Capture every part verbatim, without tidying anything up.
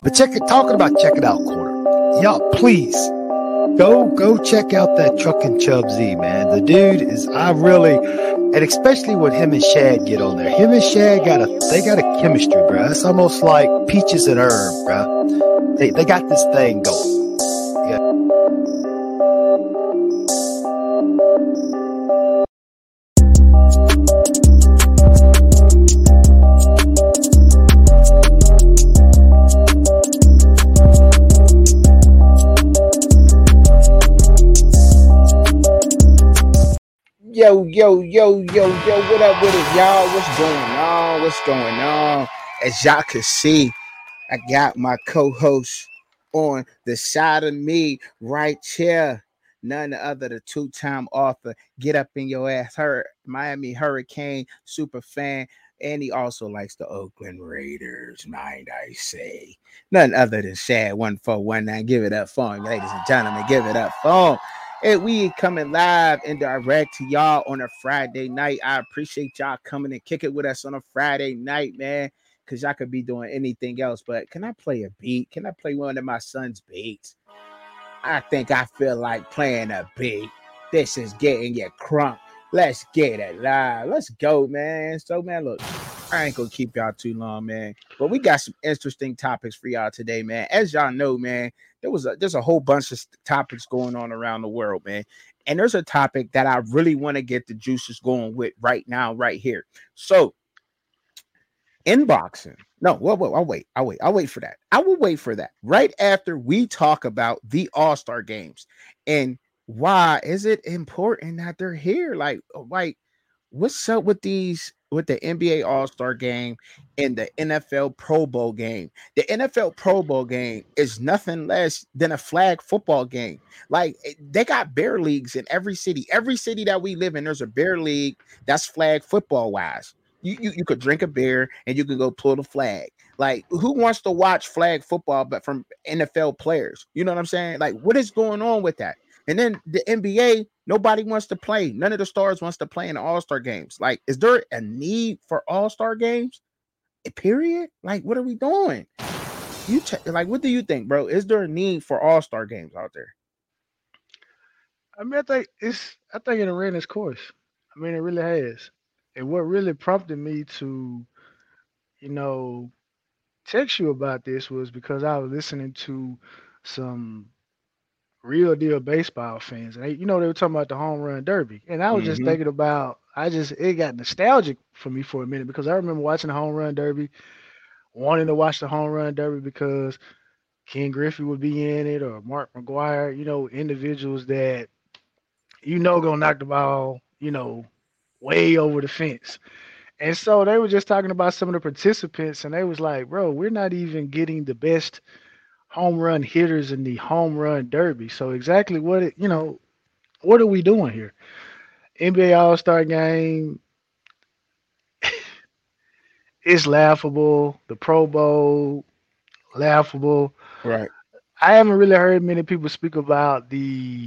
But check it, talking about check it out corner. Y'all, please go go check out that Truckin' Chub Z, man. The dude is I really and especially when him and Shad get on there. Him and Shad got a they got a chemistry, bro. It's almost like peaches and herb, bro. They they got this thing going. Yeah. Yo, yo, yo, yo, yo, what up with it, y'all? What's going on? What's going on? As y'all can see, I got my co-host on the side of me right here. None other than two-time author, Get Up in Your Ass, her Miami Hurricane super fan, and he also likes the Oakland Raiders, mind I say. None other than Shad one four one nine. Give it up for him, ladies and gentlemen. Give it up for him. And we coming live and direct to y'all on a Friday night. I appreciate y'all coming and kick it with us on a Friday night, man, because y'all could be doing anything else. But can I play a beat? Can I play one of my son's beats? I think I feel like playing a beat. This is getting you crunk. Let's get it live. Let's go, man. So, man, look, I ain't going to keep y'all too long, man. But we got some interesting topics for y'all today, man. As y'all know, man, there was a, there's a whole bunch of topics going on around the world, man. And there's a topic that I really want to get the juices going with right now, right here. So, in boxing, no, well, well, I'll wait. I'll wait. I'll wait for that. I will wait for that right after we talk about the All-Star games and why is it important that they're here? Like, like, what's up with these? With the N B A All-Star game and the N F L Pro Bowl game. The N F L Pro Bowl game is nothing less than a flag football game. Like, they got bear leagues in every city. Every city that we live in, there's a bear league that's flag football wise. You, you, you could drink a beer and you could go pull the flag. Like, who wants to watch flag football but from N F L players? You know what I'm saying? Like, what is going on with that? And then the N B A, nobody wants to play. None of the stars wants to play in the All-Star games. Like, is there a need for All-Star games? Period? Like, what are we doing? You t- like, what do you think, bro? Is there a need for All-Star games out there? I mean, I think it's. I think it ran its course. I mean, it really has. And what really prompted me to, you know, text you about this was because I was listening to some real deal baseball fans, and they, you know, they were talking about the home run derby, and I was just Mm-hmm. thinking about. I just it got nostalgic for me for a minute because I remember watching the home run derby, wanting to watch the home run derby because Ken Griffey would be in it or Mark McGuire, you know, individuals that you know gonna knock the ball, you know, way over the fence. And so they were just talking about some of the participants, and they was like, "Bro, we're not even getting the best home run hitters in the home run derby. So exactly what it, you know, what are we doing here? N B A All Star Game is laughable. The Pro Bowl laughable. Right. I haven't really heard many people speak about the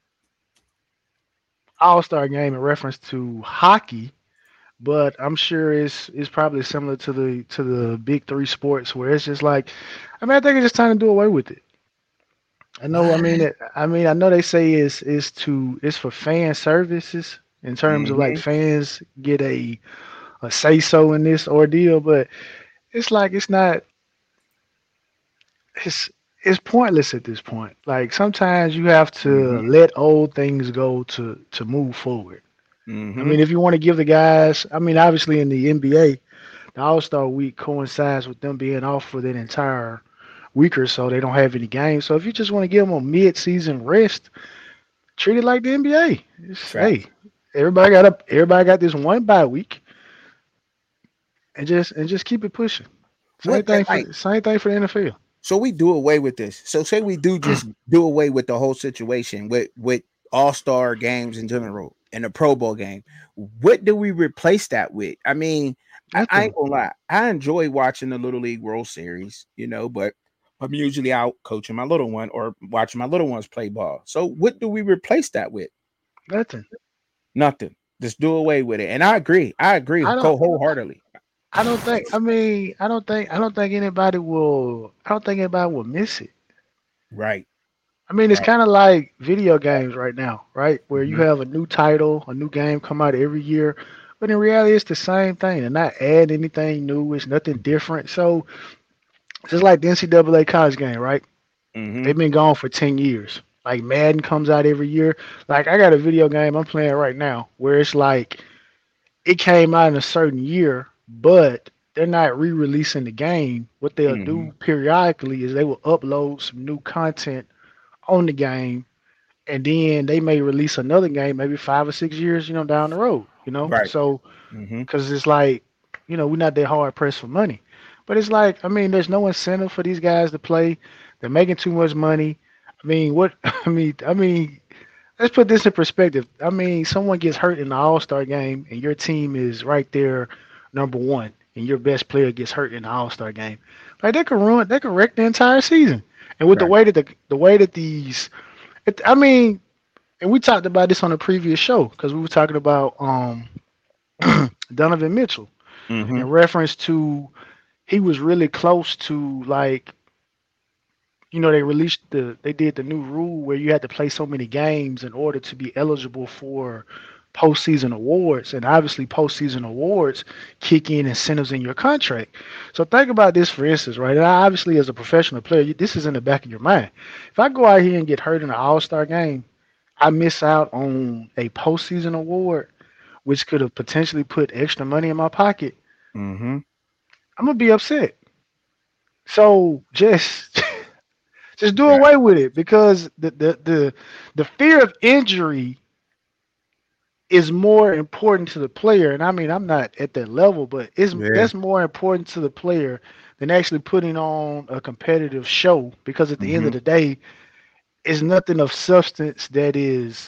All Star Game in reference to hockey, but I'm sure it's it's probably similar to the to the big three sports where it's just like, I mean, I think it's just time to do away with it. I know. I What? mean, it, I mean, I know they say it's it's to it's for fan services in terms of like Mm-hmm. fans get a a say so in this ordeal, but it's like it's not it's it's pointless at this point. Like sometimes you have to Mm-hmm. let old things go to to move forward. I Mm-hmm. mean, if you want to give the guys, I mean, obviously in the N B A, the All Star Week coincides with them being off for that entire week or so. They don't have any games, so if you just want to give them a mid season rest, treat it like the N B A. It's, Fact. hey, everybody got up. Everybody got this one bye week, and just and just keep it pushing. Same What? That, thing like, for same thing for the N F L. so we do away with this. So say we do just do away with the whole situation with with All-Star games in general and the Pro Bowl game. What do we replace that with? I mean, I, I ain't Nothing. gonna lie. I enjoy watching the Little League World Series, you know, but I'm usually out coaching my little one or watching my little ones play ball. So what do we replace that with? Nothing. Nothing. Just do away with it. And I agree. I agree I don't. wholeheartedly. I don't think. I mean, I don't think. I don't think anybody will. I don't think anybody will miss it. Right. I mean, it's Right. kind of like video games right now, right? Where you Mm-hmm. have a new title, a new game come out every year, but in reality, it's the same thing. They're not adding anything new. It's nothing different. So just like the N C double A college game, right? Mm-hmm. They've been gone for ten years. Like Madden comes out every year. Like I got a video game I'm playing right now where it's like it came out in a certain year, but they're not re-releasing the game. What they'll Mm-hmm. do periodically is they will upload some new content on the game, and then they may release another game maybe five or six years, you know, down the road. You know, Right. so Mm-hmm. because it's like, you know, we're not that hard pressed for money, but it's like, I mean, there's no incentive for these guys to play. They're making too much money. I mean, what? I mean, I mean, let's put this in perspective. I mean, someone gets hurt in the All Star game, and your team is right there, number one, and your best player gets hurt in the All Star game. Like they could ruin, they could wreck the entire season. And with the Right. way that the the way that these, it, I mean, and we talked about this on a previous show because we were talking about um Donovan Mitchell Mm-hmm. in reference to he was really close to like, you know, they released the they did the new rule where you had to play so many games in order to be eligible for postseason awards, and obviously postseason awards kick in incentives in your contract. So think about this for instance, right? And obviously, as a professional player, you- this is in the back of your mind. If I go out here and get hurt in an All Star game, I miss out on a postseason award, which could have potentially put extra money in my pocket. Mm-hmm. I'm gonna be upset. So just just do Right. away with it because the the the, the fear of injury is more important to the player. And I mean, I'm not at that level, but it's Yeah. that's more important to the player than actually putting on a competitive show because at the end Mm-hmm. of the day, it's nothing of substance that is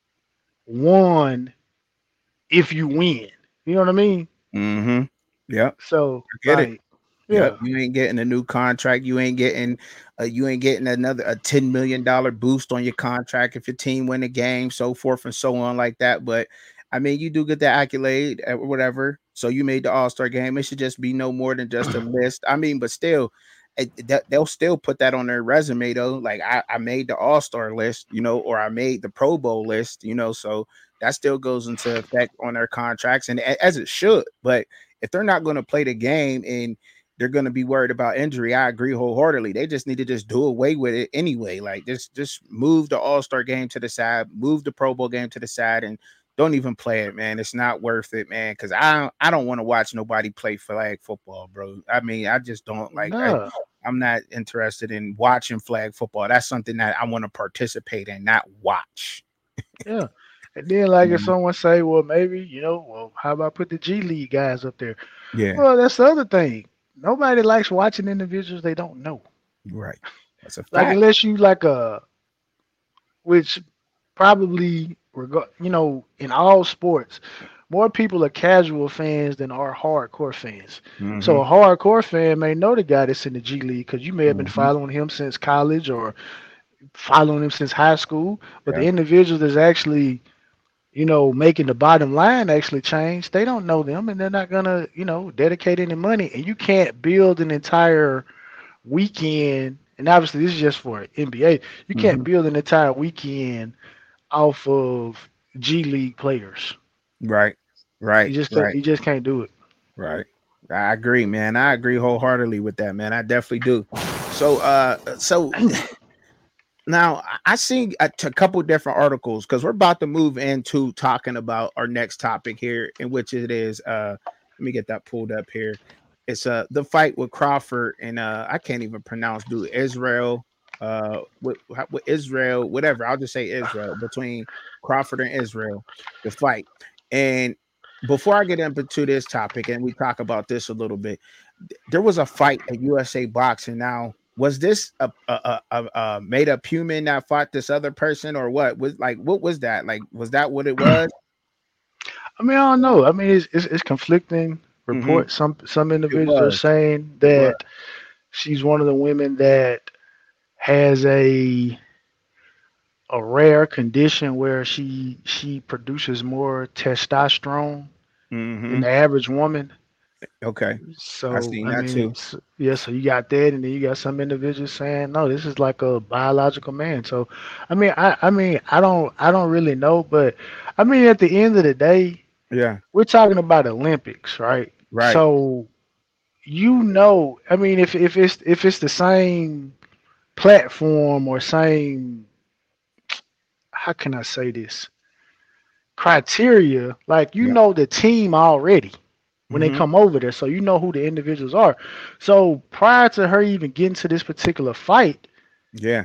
won if you win. You know what I mean? Mm-hmm. Yep. So I get it. like, Yep. yeah, You ain't getting a new contract. You ain't getting uh, you ain't getting another a ten million dollar boost on your contract if your team win a game, so forth and so on like that. But I mean, you do get the accolade or whatever. So you made the All Star game. It should just be no more than just a list. I mean, but still, it, that, they'll still put that on their resume though. Like I, I made the All Star list, you know, or I made the Pro Bowl list, you know. So that still goes into effect on their contracts, and a- as it should. But if they're not going to play the game and they're going to be worried about injury, I agree wholeheartedly. They just need to just do away with it anyway. Like just just move the All-Star game to the side, move the Pro Bowl game to the side, and don't even play it, man. It's not worth it, man. Because I don't, I don't want to watch nobody play flag football, bro. I mean, I just don't like. I, no, I'm not interested in watching flag football. That's something that I want to participate in, not watch. yeah. And then like if Mhm. someone say, well, maybe you know, well, how about put the G League guys up there? Yeah, Well, that's the other thing. Nobody likes watching individuals they don't know. right. That's a Like fact. unless you like a, which probably reg- you know, in all sports, more people are casual fans than are hardcore fans. So Hmm. a hardcore fan may know the guy that's in the G League because you may have been Hmm. following him since college or following him since high school. But Yeah. the individual that's actually, you know, making the bottom line actually change, they don't know them and they're not gonna, you know, dedicate any money. And you can't build an entire weekend. And obviously, this is just for N B A. You can't Hmm. build an entire weekend off of G League players. Right. Right. You just can't. Right. You just can't do it. Right. I agree, man. I agree wholeheartedly with that, man. I definitely do. So, uh, so now I I seen a, t- couple different articles because we're about to move into talking about our next topic here, in which it is. Uh, let me get that pulled up here. It's uh the fight with Crawford and uh I can't even pronounce dude Israel. Uh, with, with Israel, whatever. I'll just say Israel between Crawford and Israel, the fight. And before I get into this topic and we talk about this a little bit, there was a fight at U S A Boxing. Now, was this a a, a, a made up human that fought this other person, or what? Was like what was that? Like, was that what it was? I mean, I don't know. I mean, it's it's, it's conflicting Mm-hmm. reports. Some some It individuals are was. saying It was. that she's one of the women that has a a rare condition where she she produces more testosterone than Mm-hmm. the average woman. Okay, I So seen I that mean, too. s yeah. So you got that, and then you got some individuals saying, "No, this is like a biological man." So, I mean, I I mean, I don't I don't really know, but I mean, at the end of the day, Yeah, we're talking about Olympics, right? right. So you know, I mean, if if it's if it's the same platform or same, how can I say this, criteria, like you Yeah. know the team already when they Hmm. come over there, so you know who the individuals are. So prior to her even getting to this particular fight, Yeah.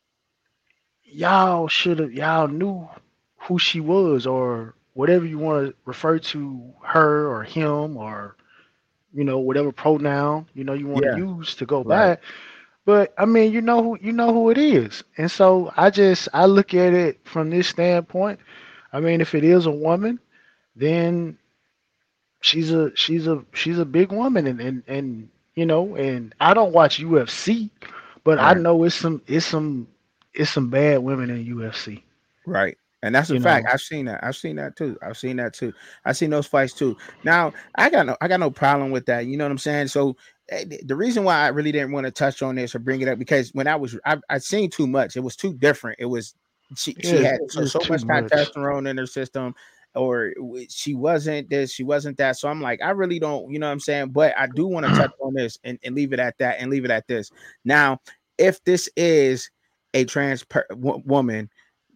y'all should have y'all knew who she was, or whatever you want to refer to her or him, or you know whatever pronoun you know you want to Yeah. use to go Right. by. But I mean, you know who you know who it is, and so I just I look at it from this standpoint. I mean, if it is a woman, then she's a she's a she's a big woman, and and and you know, and I don't watch U F C, but I Right. know it's some it's some it's some bad women in U F C. Right. And that's a You fact. know, I've seen that. I've seen that too. I've seen that too. I've seen those fights too. Now, I got no I got no problem with that. You know what I'm saying? So eh, th- the reason why I really didn't want to touch on this or bring it up, because when I was I I seen too much. It was too different. It was she yeah, she it's, had so it's so too much much. testosterone in her system, or w- she wasn't this, she wasn't that. So I'm like, I really don't, you know what I'm saying? But I do want to touch on this and, and leave it at that and leave it at this. Now, if this is a trans per- wo- woman,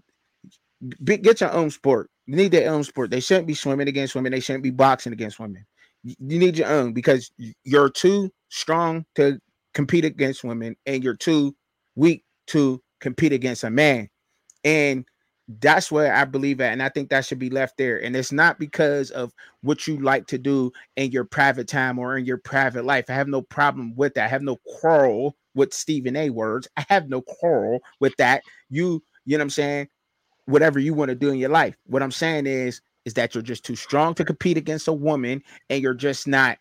be, get your own sport. You need their own sport. They shouldn't be swimming against women. They shouldn't be boxing against women. You, you need your own, because you're too strong to compete against women, and you're too weak to compete against a man. And that's where I believe at. And I think that should be left there. And it's not because of what you like to do in your private time or in your private life. I have no problem with that. I have no quarrel with Stephen A words. I have no quarrel with that. You, you know what I'm saying? Whatever you want to do in your life. What I'm saying is, is that you're just too strong to compete against a woman, and you're just not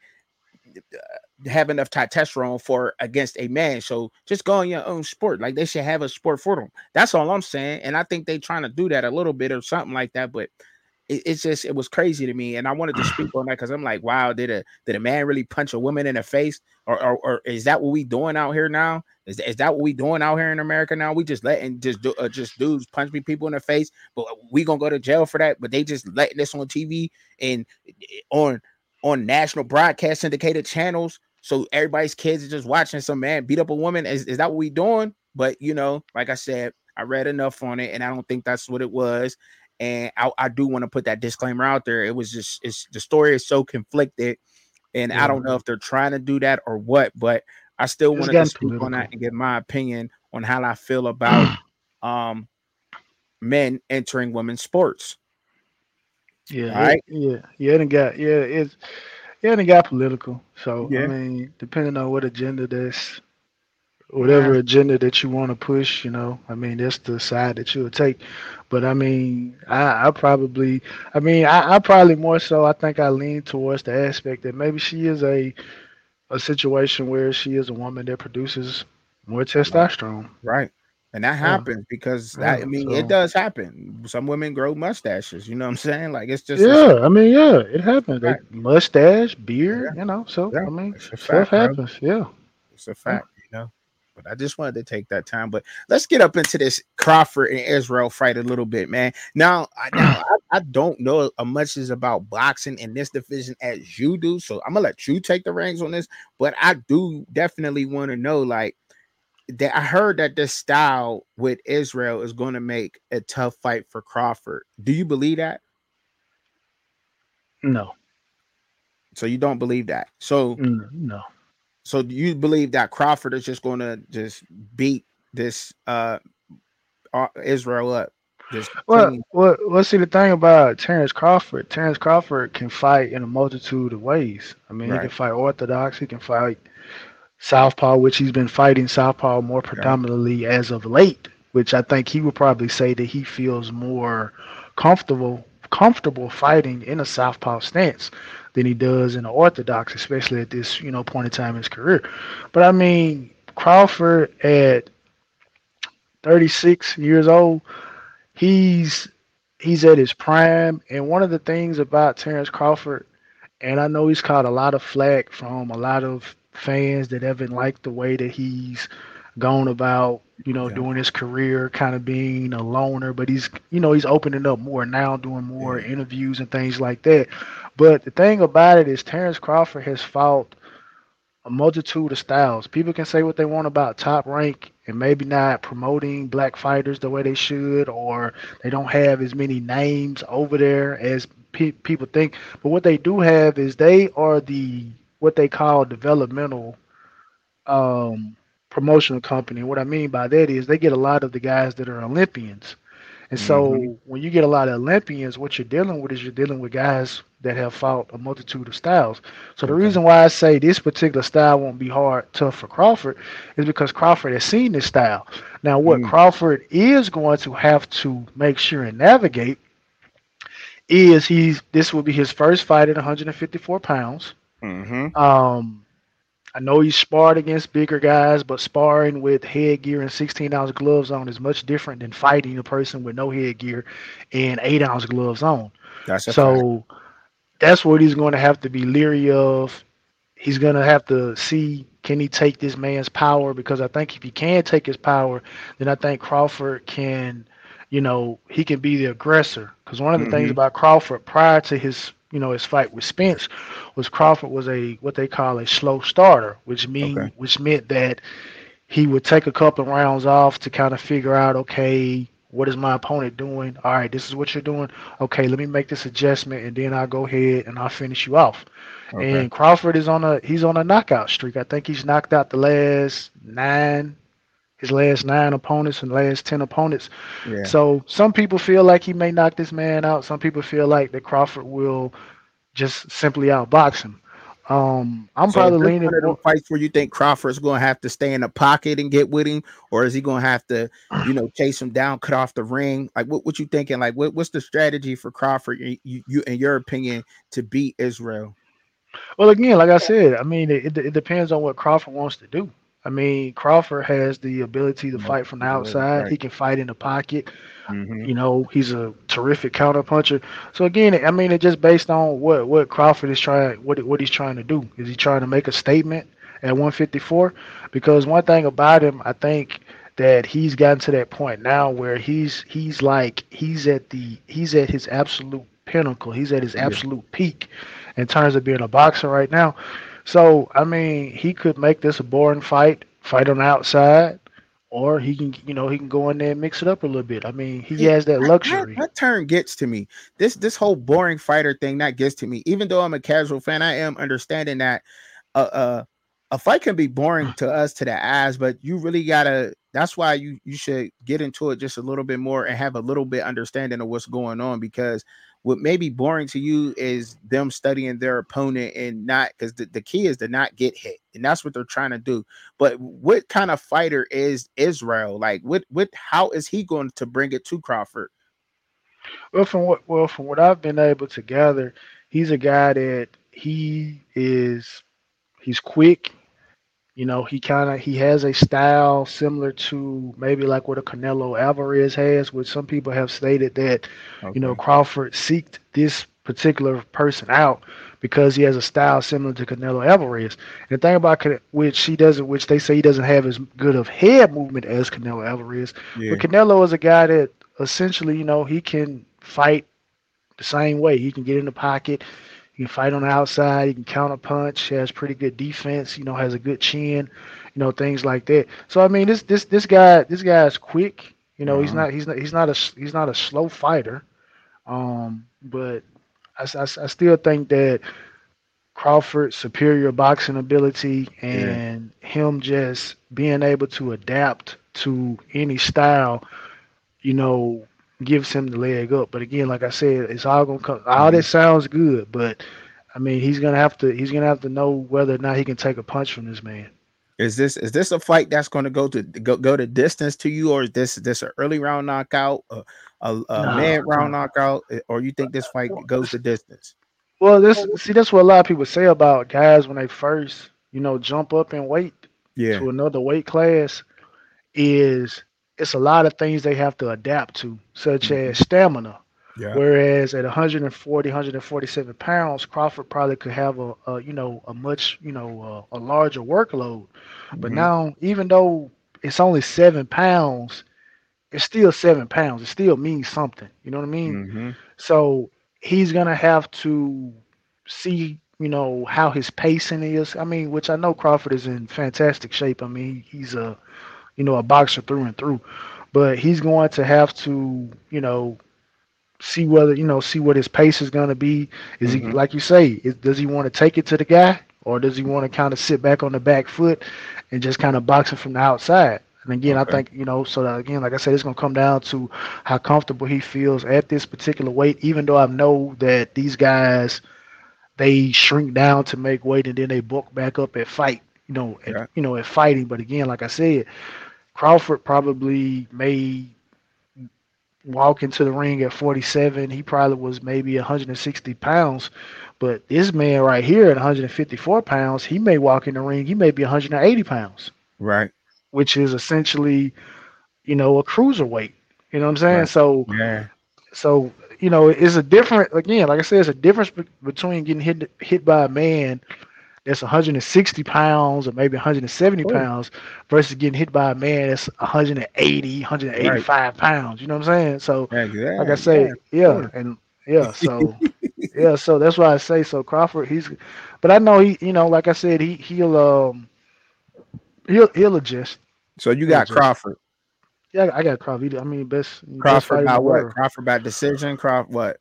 uh, have enough testosterone for against a man. So just go on your own sport. Like, they should have a sport for them. That's all I'm saying. And I think they trying to do that a little bit or something like that. But it, it's just it was crazy to me, and I wanted to speak on that because I'm like, wow, did a did a man really punch a woman in the face, or or, or is that what we doing out here now? Is, is that what we doing out here in America now? We just letting just do, uh, just dudes punch me people in the face, but we gonna go to jail for that? But they just letting this on T V and on on national broadcast syndicated channels, so everybody's kids are just watching some man beat up a woman. Is, is that what we doing? But you know, like I said, I read enough on it, and I don't think that's what it was. And I, I do want to put that disclaimer out there. It was just it's the story is so conflicted, and I Yeah, don't know if they're trying to do that or what, but I still it's wanted to gotten speak on that political. and give my opinion on how I feel about um men entering women's sports. Yeah, All it right. yeah yeah it done got yeah it's yeah it done got political. So I Yeah. mean, depending on what agenda that's Nah. whatever agenda that you want to push, you know, I mean, that's the side that you'll take. But I mean, I, I probably, I mean, I, I probably more so, I think I lean towards the aspect that maybe she is a, a situation where she is a woman that produces more Right. testosterone. Right. And that Yeah, happens because that, yeah. I mean, it So, does happen. Some women grow mustaches, you know what I'm saying? Like, it's just it's, yeah, I mean, yeah, it it's a happens. They fact. mustache, Yeah. beard, you know, so, Yeah. I mean, It's a stuff fact, bro. happens. Yeah. It's a Yeah. fact, you know. But I just wanted to take that time. But let's get up into this Crawford and Israel fight a little bit, man. Now, I now I, I don't know as much as about boxing in this division as you do, so I'm gonna let you take the reins on this. But I do definitely want to know, like, that I heard that this style with Israel is going to make a tough fight for Crawford. Do you believe that? No, So you don't believe that. So mm, no. so do you believe that Crawford is just going to just beat this uh uh, Israel up just Well, clean? well, well. See, the thing about Terrence Crawford, Terrence Crawford can fight in a multitude of ways. I mean, he can Right. fight orthodox. He can fight southpaw, which he's been fighting southpaw more Okay. predominantly as of late. Which I think he would probably say that he feels more comfortable comfortable fighting in a southpaw stance than he does in the orthodox, especially at this you know point in time in his career. But I mean, Crawford at thirty-six years old, he's he's at his prime. And one of the things about Terrence Crawford And I know he's caught a lot of flack from a lot of fans that haven't liked the way that he's gone about, you know, Yeah, doing his career, kind of being a loner. But he's, you know, he's opening up more now, doing more yeah. interviews and things like that. But the thing about it is, Terrence Crawford has fought a multitude of styles. People can say what they want about Top Rank and maybe not promoting black fighters the way they should, or they don't have as many names over there as pe- people think. But what they do have is they are the what they call developmental um, promotional company. What I mean by that is they get a lot of the guys that are Olympians. And Mm-hmm. so when you get a lot of Olympians, what you're dealing with is you're dealing with guys that have fought a multitude of styles. So the Okay. reason why I say this particular style won't be hard, tough for Crawford is because Crawford has seen this style. Now, what Mm, Crawford is going to have to make sure and navigate is he's this will be his first fight at one hundred fifty-four pounds. mm-hmm. Um, I know he's sparred against bigger guys, but sparring with headgear and sixteen ounce gloves on is much different than fighting a person with no headgear and eight ounce gloves on. That's a fact. So that's what he's going to have to be leery of. He's going to have to see, can he take this man's power? Because I think if he can take his power, then I think Crawford can, you know, he can be the aggressor. Because one of the things Mm-hmm. about Crawford prior to his, you know, his fight with Spence was Crawford was a what they call a slow starter, which Okay. mean which meant that he would take a couple of rounds off to kind of figure out, okay, what is my opponent doing? All right, this is what you're doing. Okay, let me make this adjustment, and then I'll go ahead and I'll finish you off. Okay. And Crawford is on a he's on a knockout streak. I think he's knocked out the last nine his last nine opponents and last ten opponents. Yeah. So some people feel like he may knock this man out. Some people feel like that Crawford will just simply outbox him. Um, I'm So is probably this one leaning of them more. fights where you think Crawford's going to have to stay in the pocket and get with him, or is he going to have to, you know, chase him down, cut off the ring? Like, what what you thinking? Like, what, what's the strategy for Crawford, you, you, you, in your opinion, to beat Israel? Well, again, like I said, I mean, it, it depends on what Crawford wants to do. I mean, Crawford has the ability to fight from the Multiple ways, outside. right? He can fight in the pocket. Mm-hmm. You know, he's a terrific counter puncher. So again, I mean, it's just based on what what Crawford is trying, what what he's trying to do. Is he trying to make a statement at one fifty-four? Because one thing about him, I think that he's gotten to that point now where he's he's like he's at the he's at his absolute pinnacle. He's at his Yeah. absolute peak in terms of being a boxer right now. So I mean, he could make this a boring fight, fight on the outside, or he can, you know, he can go in there and mix it up a little bit. I mean, he See, has that that, that luxury. that term gets to me. This this whole boring fighter thing that gets to me. Even though I'm a casual fan, I am understanding that uh, uh a fight can be boring to us to the eyes, but you really gotta. That's why you you should get into it just a little bit more and have a little bit understanding of what's going on. Because what may be boring to you is them studying their opponent and not, because the, the key is to not get hit, and that's what they're trying to do. But what kind of fighter is Israel? Like, what what how is he going to bring it to Crawford? Well, from what well from what I've been able to gather, he's a guy that he is he's quick. You know, he kind of he has a style similar to maybe like what a Canelo Alvarez has, which some people have stated that, you know, Okay. Crawford seeked this particular person out because he has a style similar to Canelo Alvarez. And the thing about Cane- which he doesn't, which they say he doesn't have as good of head movement as Canelo Alvarez, Yeah. but Canelo is a guy that essentially, you know, he can fight the same way. He can get in the pocket. He can fight on the outside. He can counter punch. Has pretty good defense. You know, has a good chin. You know, things like that. So I mean, this this this guy this guy is quick. You know, he's Uh-huh. not he's not he's not a he's not a slow fighter. Um, but I, I, I still think that Crawford's superior boxing ability Yeah. and him just being able to adapt to any style, you know, gives him the leg up. But again, like I said, it's all gonna come. All Mhm. that sounds good, but I mean, he's gonna have to. He's gonna have to know whether or not he can take a punch from this man. Is this is this a fight that's going to go to go go to distance to you, or is this this an early round knockout, a, a, a Nah, mid round nah. knockout, eh, or you think this fight goes the distance? Well, this see that's what a lot of people say about guys when they first, you know, jump up in weight Yeah. to another weight class. Is it's a lot of things they have to adapt to, such Mhm. as stamina. Yeah. Whereas at one forty, one forty-seven pounds, Crawford probably could have a, a you know a much you know uh, a larger workload. But Mm-hmm. now, even though it's only seven pounds, it's still seven pounds. It still means something. You know what I mean? Mm-hmm. So he's gonna have to see, you know, how his pacing is. I mean, which I know Crawford is in fantastic shape. I mean, he's a, you know, a boxer through and through. But he's going to have to, you know, see whether, you know, see what his pace is going to be. Is he, Mm-hmm. like you say, is, does he want to take it to the guy, or does he want to kind of sit back on the back foot and just kind of box him from the outside? And again, I Okay. think, you know, so that, again, like I said, it's going to come down to how comfortable he feels at this particular weight, even though I know that these guys, they shrink down to make weight and then they bulk back up at fight, you know, at, Yeah. you know, at fighting. But again, like I said, Crawford probably may walk into the ring at forty-seven. He probably was maybe one sixty pounds. But this man right here at one fifty-four pounds, he may walk in the ring, he may be one eighty pounds, Right. which is essentially, you know, a cruiserweight. You know what I'm saying? Right. So, Yeah. so you know, it's a different, again, like I said, it's a difference be- between getting hit hit by a man that's one sixty pounds or maybe one seventy Cool. pounds versus getting hit by a man that's one eighty, Right. one eighty-five pounds. You know what I'm saying? So, Yeah. like Yeah. I Yeah. say, Of yeah, course. and yeah, so yeah, so that's why I say so. Crawford, he's, but I know he, you know, like I said, he he'll um he'll he'll adjust. So you He'll got adjust. Crawford. Yeah, I got Crawford. He- I mean, best best Crawford fighter in by the what? world. Crawford by decision. Crawford what?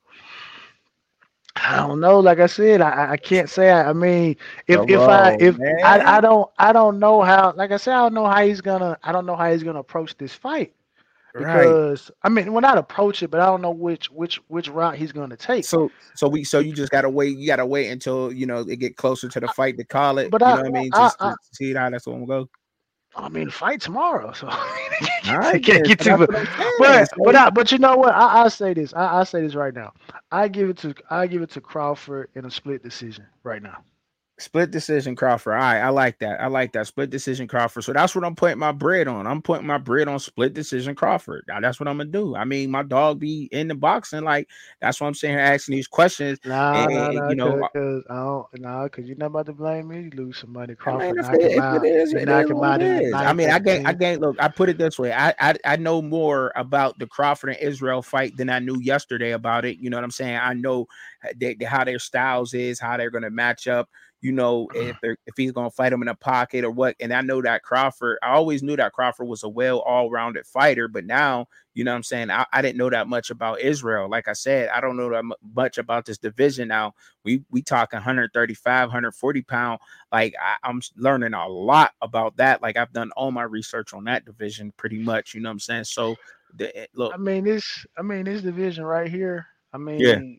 I don't know. Like I said, I, I can't say. I, I mean, if Come if I on, if I, I man. don't I don't know how. Like I said, I don't know how he's gonna. I don't know how he's gonna approach this fight Right. because I mean, well, not approach it, but I don't know which which which route he's gonna take. So so we so you Bec- just gotta wait. You gotta wait until you know it get closer to the fight to call it. But You I know what I mean? I Just to I, see how that's gonna go. I mean, fight tomorrow, so I All can't, I right, can't then. get So too. that's But what I'm saying. but So but, he, I, but you know what? I I say this. I I say this right now. I give it to I give it to Crawford in a split decision right now. split decision Crawford. All right, I like that. I like that split decision Crawford. So that's what I'm putting my bread on. I'm putting my bread on split decision Crawford. Now that's what I'm gonna do. I mean, my dog be in the boxing, like that's what I'm saying here asking these questions. Nah, And, nah, and, nah, you know, cause, cause I don't, nah, cause you're not about to blame me. You lose some money. I mean, Crawford if knock it, him if it out. is, He it is knock him what out it in the is. I ninth mean, or I the gain, I tenth. gain. Look, I put it this way. I, I, I know more about the Crawford and Israel fight than I knew yesterday about it. You know what I'm saying? I know they, how their styles is, how they're going to match up. You know, if they're if he's going to fight him in a pocket or what. And I know that Crawford. I always knew that Crawford was a well all-rounded fighter, but now, you know what I'm saying? I, I didn't know that much about Israel. Like I said, I don't know that much about this division now. We we talking one thirty-five, one forty pound. Like I, I'm learning a lot about that. Like I've done all my research on that division pretty much. You know what I'm saying? So the, I look, mean, this, I mean, this division right here. I yeah. mean,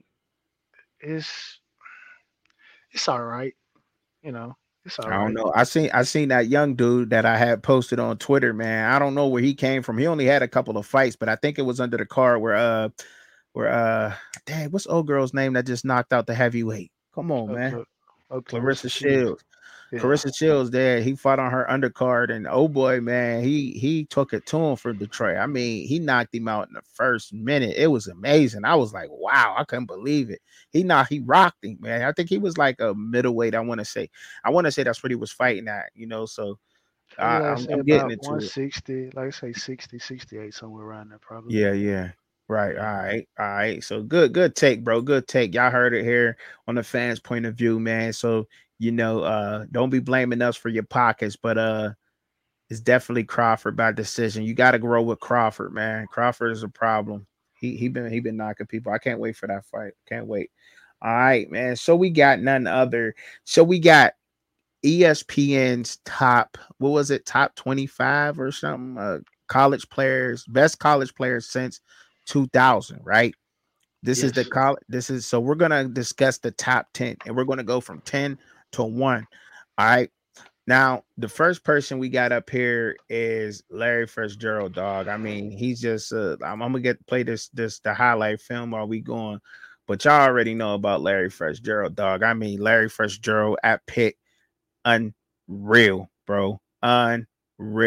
it's it's all right. You know, it's all I don't right. know. I seen I seen that young dude that I had posted on Twitter, man. I don't know where he came from. He only had a couple of fights, but I think it was under the card where uh where uh dang, what's old girl's name that just knocked out the heavyweight? Come on, Oh, man. Cl- oh, Clarissa Clarissa Shields. Shields. Yeah. Carissa Shields there. He fought on her undercard, and oh boy, man, he he took it to him for Detroit. I mean, he knocked him out in the first minute. It was amazing. I was like, wow, I couldn't believe it. He knocked, he rocked him, man. I think he was like a middleweight. I want to say, I want to say that's what he was fighting at, you know. So Probably uh, like I I'm, say I'm getting about into it. one sixty, like I say sixty, sixty-eight, somewhere around there probably. Yeah, yeah. Right. All Yeah. right. All right. So good, good take, bro. Good take. Y'all heard it here on the fans' point of view, man. So you know, uh, don't be blaming us for your pockets, but uh it's definitely Crawford by decision. You got to grow with Crawford, man. Crawford is a problem. He he been he been knocking people. I can't wait for that fight. Can't wait. All right, man. So we got none other. So we got E S P N's top, what was it, top twenty-five or something? Uh, college players, best college players since two thousand, right? This is the Yes. college. This is so we're gonna discuss the top ten, and we're gonna go from ten to one. All right. Now, the first person we got up here is Larry Fitzgerald, dog. I mean, he's just uh, I'm, I'm gonna get play this this the highlight film while we going, but y'all already know about Larry Fitzgerald, dog. I mean, Larry Fitzgerald at Pitt, unreal, bro, unreal.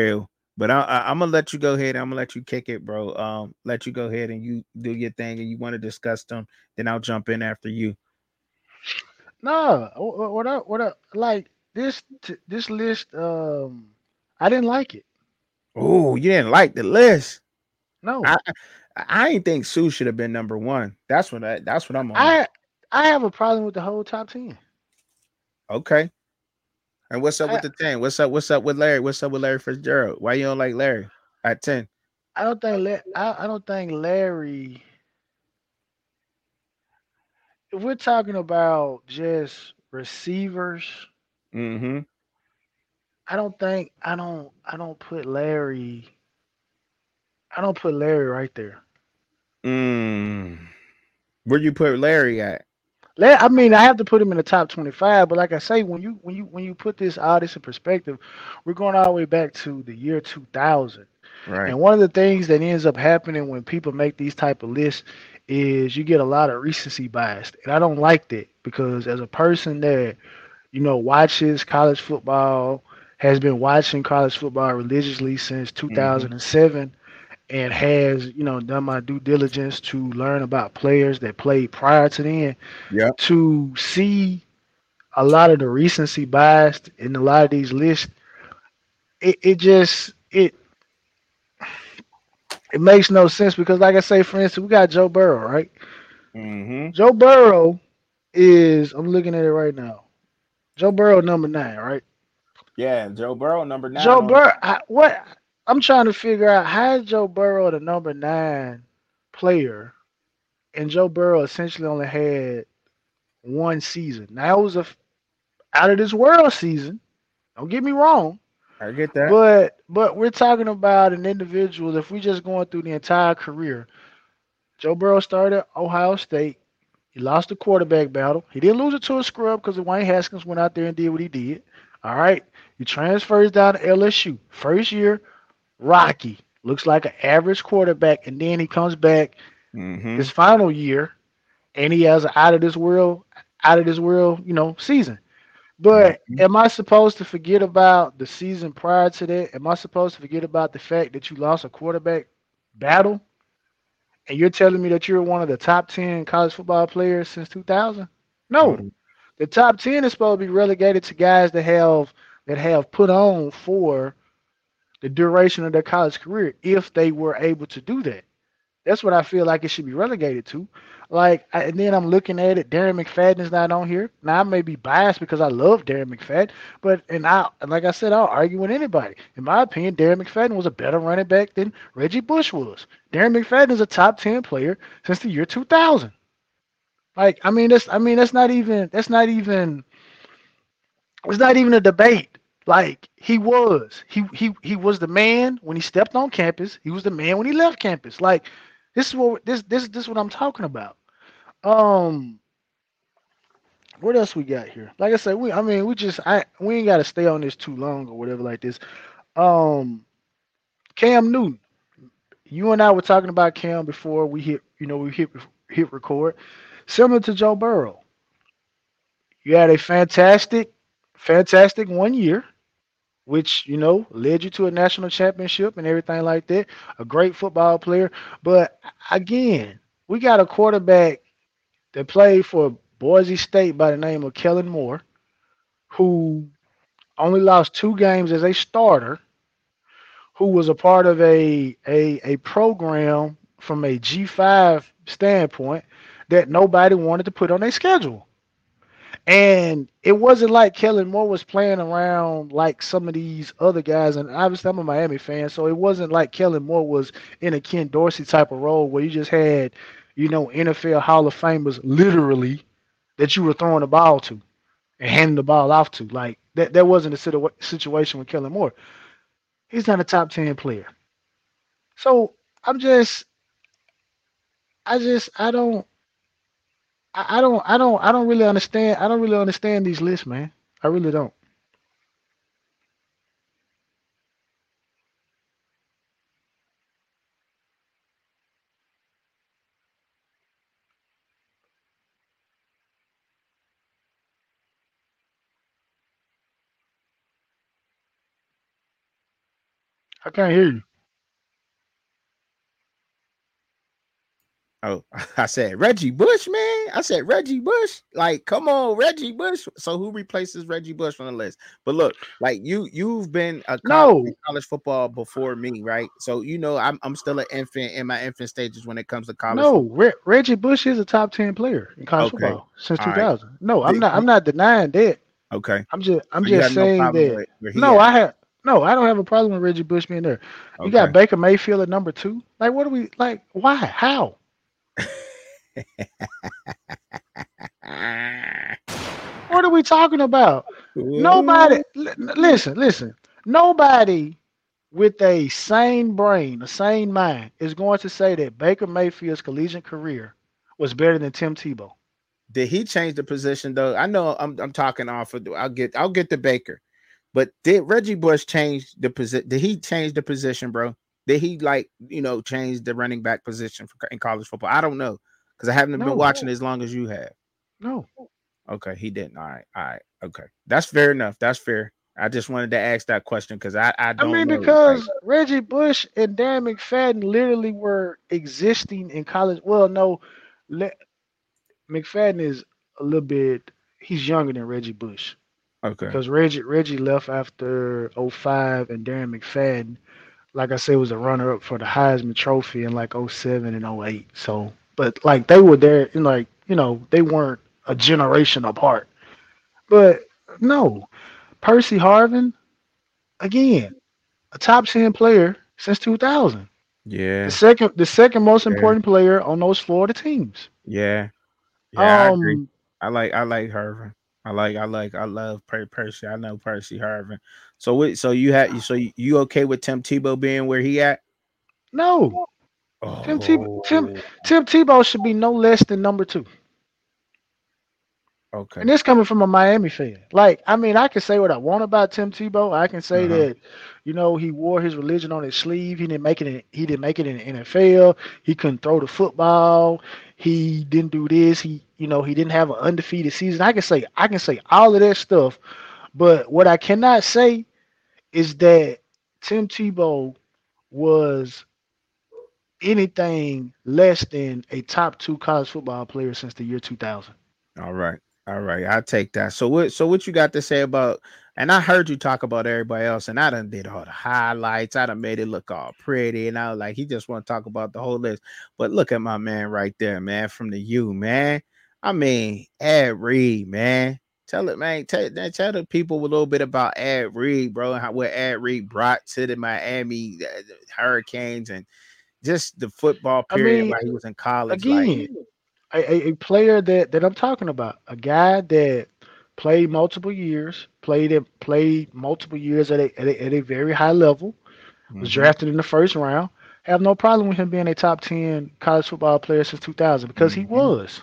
But I, I, I'm gonna let you go ahead. I'm gonna let you kick it, bro. Um, let you go ahead and you do your thing, and you want to discuss them. Then I'll jump in after you. No, wh- wh- what up? What up? Like this t- this list, um, I didn't like it. Oh, you didn't like the list. I No, I I ain't think Sue should have been number one. That's what I. That's what I'm on. I I have a problem with the whole top ten. Okay. And what's up with I the ten? What's up? What's up with Larry? What's up with Larry Fitzgerald? Why you don't like Larry at ten? I don't think La- I, I don't think Larry. If we're talking about just receivers, Mm-hmm. I don't think I don't I don't put Larry. I don't put Larry right there. Mm. Where you put Larry at? La- I mean, I have to put him in the top twenty-five, but like I say, when you when you when you put this all this in perspective, we're going all the way back to the year two thousand. Right. And one of the things that ends up happening when people make these type of lists is you get a lot of recency bias, and I don't like that because as a person that you know watches college football, has been watching college football religiously since Mm-hmm. two thousand seven, and has you know done my due diligence to learn about players that played prior to then, Yep. to see a lot of the recency bias in a lot of these lists, it, it just it it makes no sense because like I say, for instance, we got Joe Burrow, right? Mm-hmm. Joe Burrow is I'm looking at it right now. Joe Burrow number nine, right? Yeah, Joe Burrow number nine Joe on. Burrow, I, what I'm trying to figure out how is Joe Burrow the number nine player, and Joe Burrow essentially only had one season. Now it was a f- out of this world season. Don't get me wrong, I get that. but but we're talking about an individual. If we just going through the entire career, Joe Burrow started at Ohio State. He lost the quarterback battle. He didn't lose it to a scrub because Wayne Haskins went out there and did what he did. All right. He transfers down to L S U. First year, Rocky. Looks like an average quarterback. And then he comes back Mm-hmm. his final year and he has an out of this world, out of this world, you know, season. But Mm-hmm. am I supposed to forget about the season prior to that? Am I supposed to forget about the fact that you lost a quarterback battle? And you're telling me that you're one of the top ten college football players since two thousand? Hold No. on. The top ten is supposed to be relegated to guys that have that have put on for the duration of their college career if they were able to do that. That's what I feel like it should be relegated to. Like, I, and then I'm looking at it. Darren McFadden is not on here. Now I may be biased because I love Darren McFadden, but and I and like I said, I'll argue with anybody. In my opinion, Darren McFadden was a better running back than Reggie Bush was. Darren McFadden is a top ten player since the year two thousand. Like, I mean, that's I mean that's not even that's not even it's not even a debate. Like he was, he he he was the man when he stepped on campus. He was the man when he left campus. Like this is what this this this is what I'm talking about. Um, what else we got here? Like I said, we I mean we just I we ain't got to stay on this too long or whatever like this. Um, Cam Newton. You and I were talking about Cam before we hit you know we hit hit record. Similar to Joe Burrow, you had a fantastic, fantastic one year which you know led you to a national championship and everything like that. A great football player, but again, we got a quarterback that played for Boise State by the name of Kellen Moore, who only lost two games as a starter, who was a part of a a, a program from a G five standpoint that nobody wanted to put on their schedule. And it wasn't like Kellen Moore was playing around like some of these other guys. And obviously, I'm a Miami fan, so it wasn't like Kellen Moore was in a Ken Dorsey type of role where you just had, you know, N F L Hall of Famers literally that you were throwing the ball to and handing the ball off to. Like that, that wasn't a situa- situation with Kellen Moore. He's not a top ten player. So I'm just, I just, I don't, I I don't, I don't, I don't really understand. I don't really understand these lists, man. I really don't. I can't hear you. Oh, I said Reggie Bush, man. I said Reggie Bush. Like, come on, Reggie Bush. So who replaces Reggie Bush on the list? But look, like you, you've been a college, No, college football before me, right? So you know, I'm I'm still an infant in my infant stages when it comes to college no. football. Re- Reggie Bush is a top ten player in college Okay, football since all right. two thousand. No, I'm The- not. I'm not denying that. okay, I'm just. I'm so you just have no saying problem that. with where he No, at? I have. No, I don't have a problem with Reggie Bush being there. You Okay. got Baker Mayfield at number two. Like, what are we like? Why? How? What are we talking about? Nobody. li- Listen, listen. Nobody with a sane brain, a sane mind, is going to say that Baker Mayfield's collegiate career was better than Tim Tebow. Did he change the position though? I know I'm I'm talking off of. I'll get I'll get the Baker, but did Reggie Bush change the position? Did he change the position, bro? Did he like you know change the running back position for in college football? I don't know because I haven't been No, watching as long as you have. no. Okay, he didn't. All right, all right. Okay, that's fair enough. That's fair. I just wanted to ask that question because I I I don't mean, know. Like, because Reggie Bush and Darren McFadden literally were existing in college. Well, no, Le- McFadden is a little bit. He's younger than Reggie Bush okay, because Reggie Reggie left after 'oh five, and Darren McFadden, like I said, was a runner up for the Heisman Trophy in like 'oh seven and 'oh eight. So, but like they were there, and like you know, they weren't a generation apart. But no, Percy Harvin again, a top ten player since two thousand. The yeah, second, the second most yeah, important player on those Florida teams. yeah, yeah. I agree. Um, I like I like Hervin. I like I like I love Per- Percy. I know Percy Hervin. So what? So you had so you, you okay with Tim Tebow being where he at? no, Tim Tebow, Tim Oh, Tim Tebow should be no less than number two. okay. And this coming from a Miami fan. Like, I mean, I can say what I want about Tim Tebow. I can say Uh-huh. that, you know, he wore his religion on his sleeve. He didn't make it. In, he didn't make it in the N F L. He couldn't throw the football. He didn't do this. He, you know, he didn't have an undefeated season. I can say, I can say all of that stuff. But what I cannot say is that Tim Tebow was anything less than a top two college football player since the year two thousand. All right. All right. I take that. So what so what you got to say about and I heard you talk about everybody else and I done did all the highlights. I done made it look all pretty. And I was like, he just want to talk about the whole list. But look at my man right there, man, from the U, man. I mean, Ed Reed, man. Tell it, man. Tell, tell the people a little bit about Ed Reed, bro, and how what Ed Reed brought to the Miami uh, Hurricanes and just the football I period mean, while he was in college. Like, again, a, a, a player that, that I'm talking about, a guy that played multiple years, played it, played multiple years at a, at a, at a very high level, was mm-hmm, drafted in the first round. Have no problem with him being a top ten college football player since two thousand because he mm-hmm. was.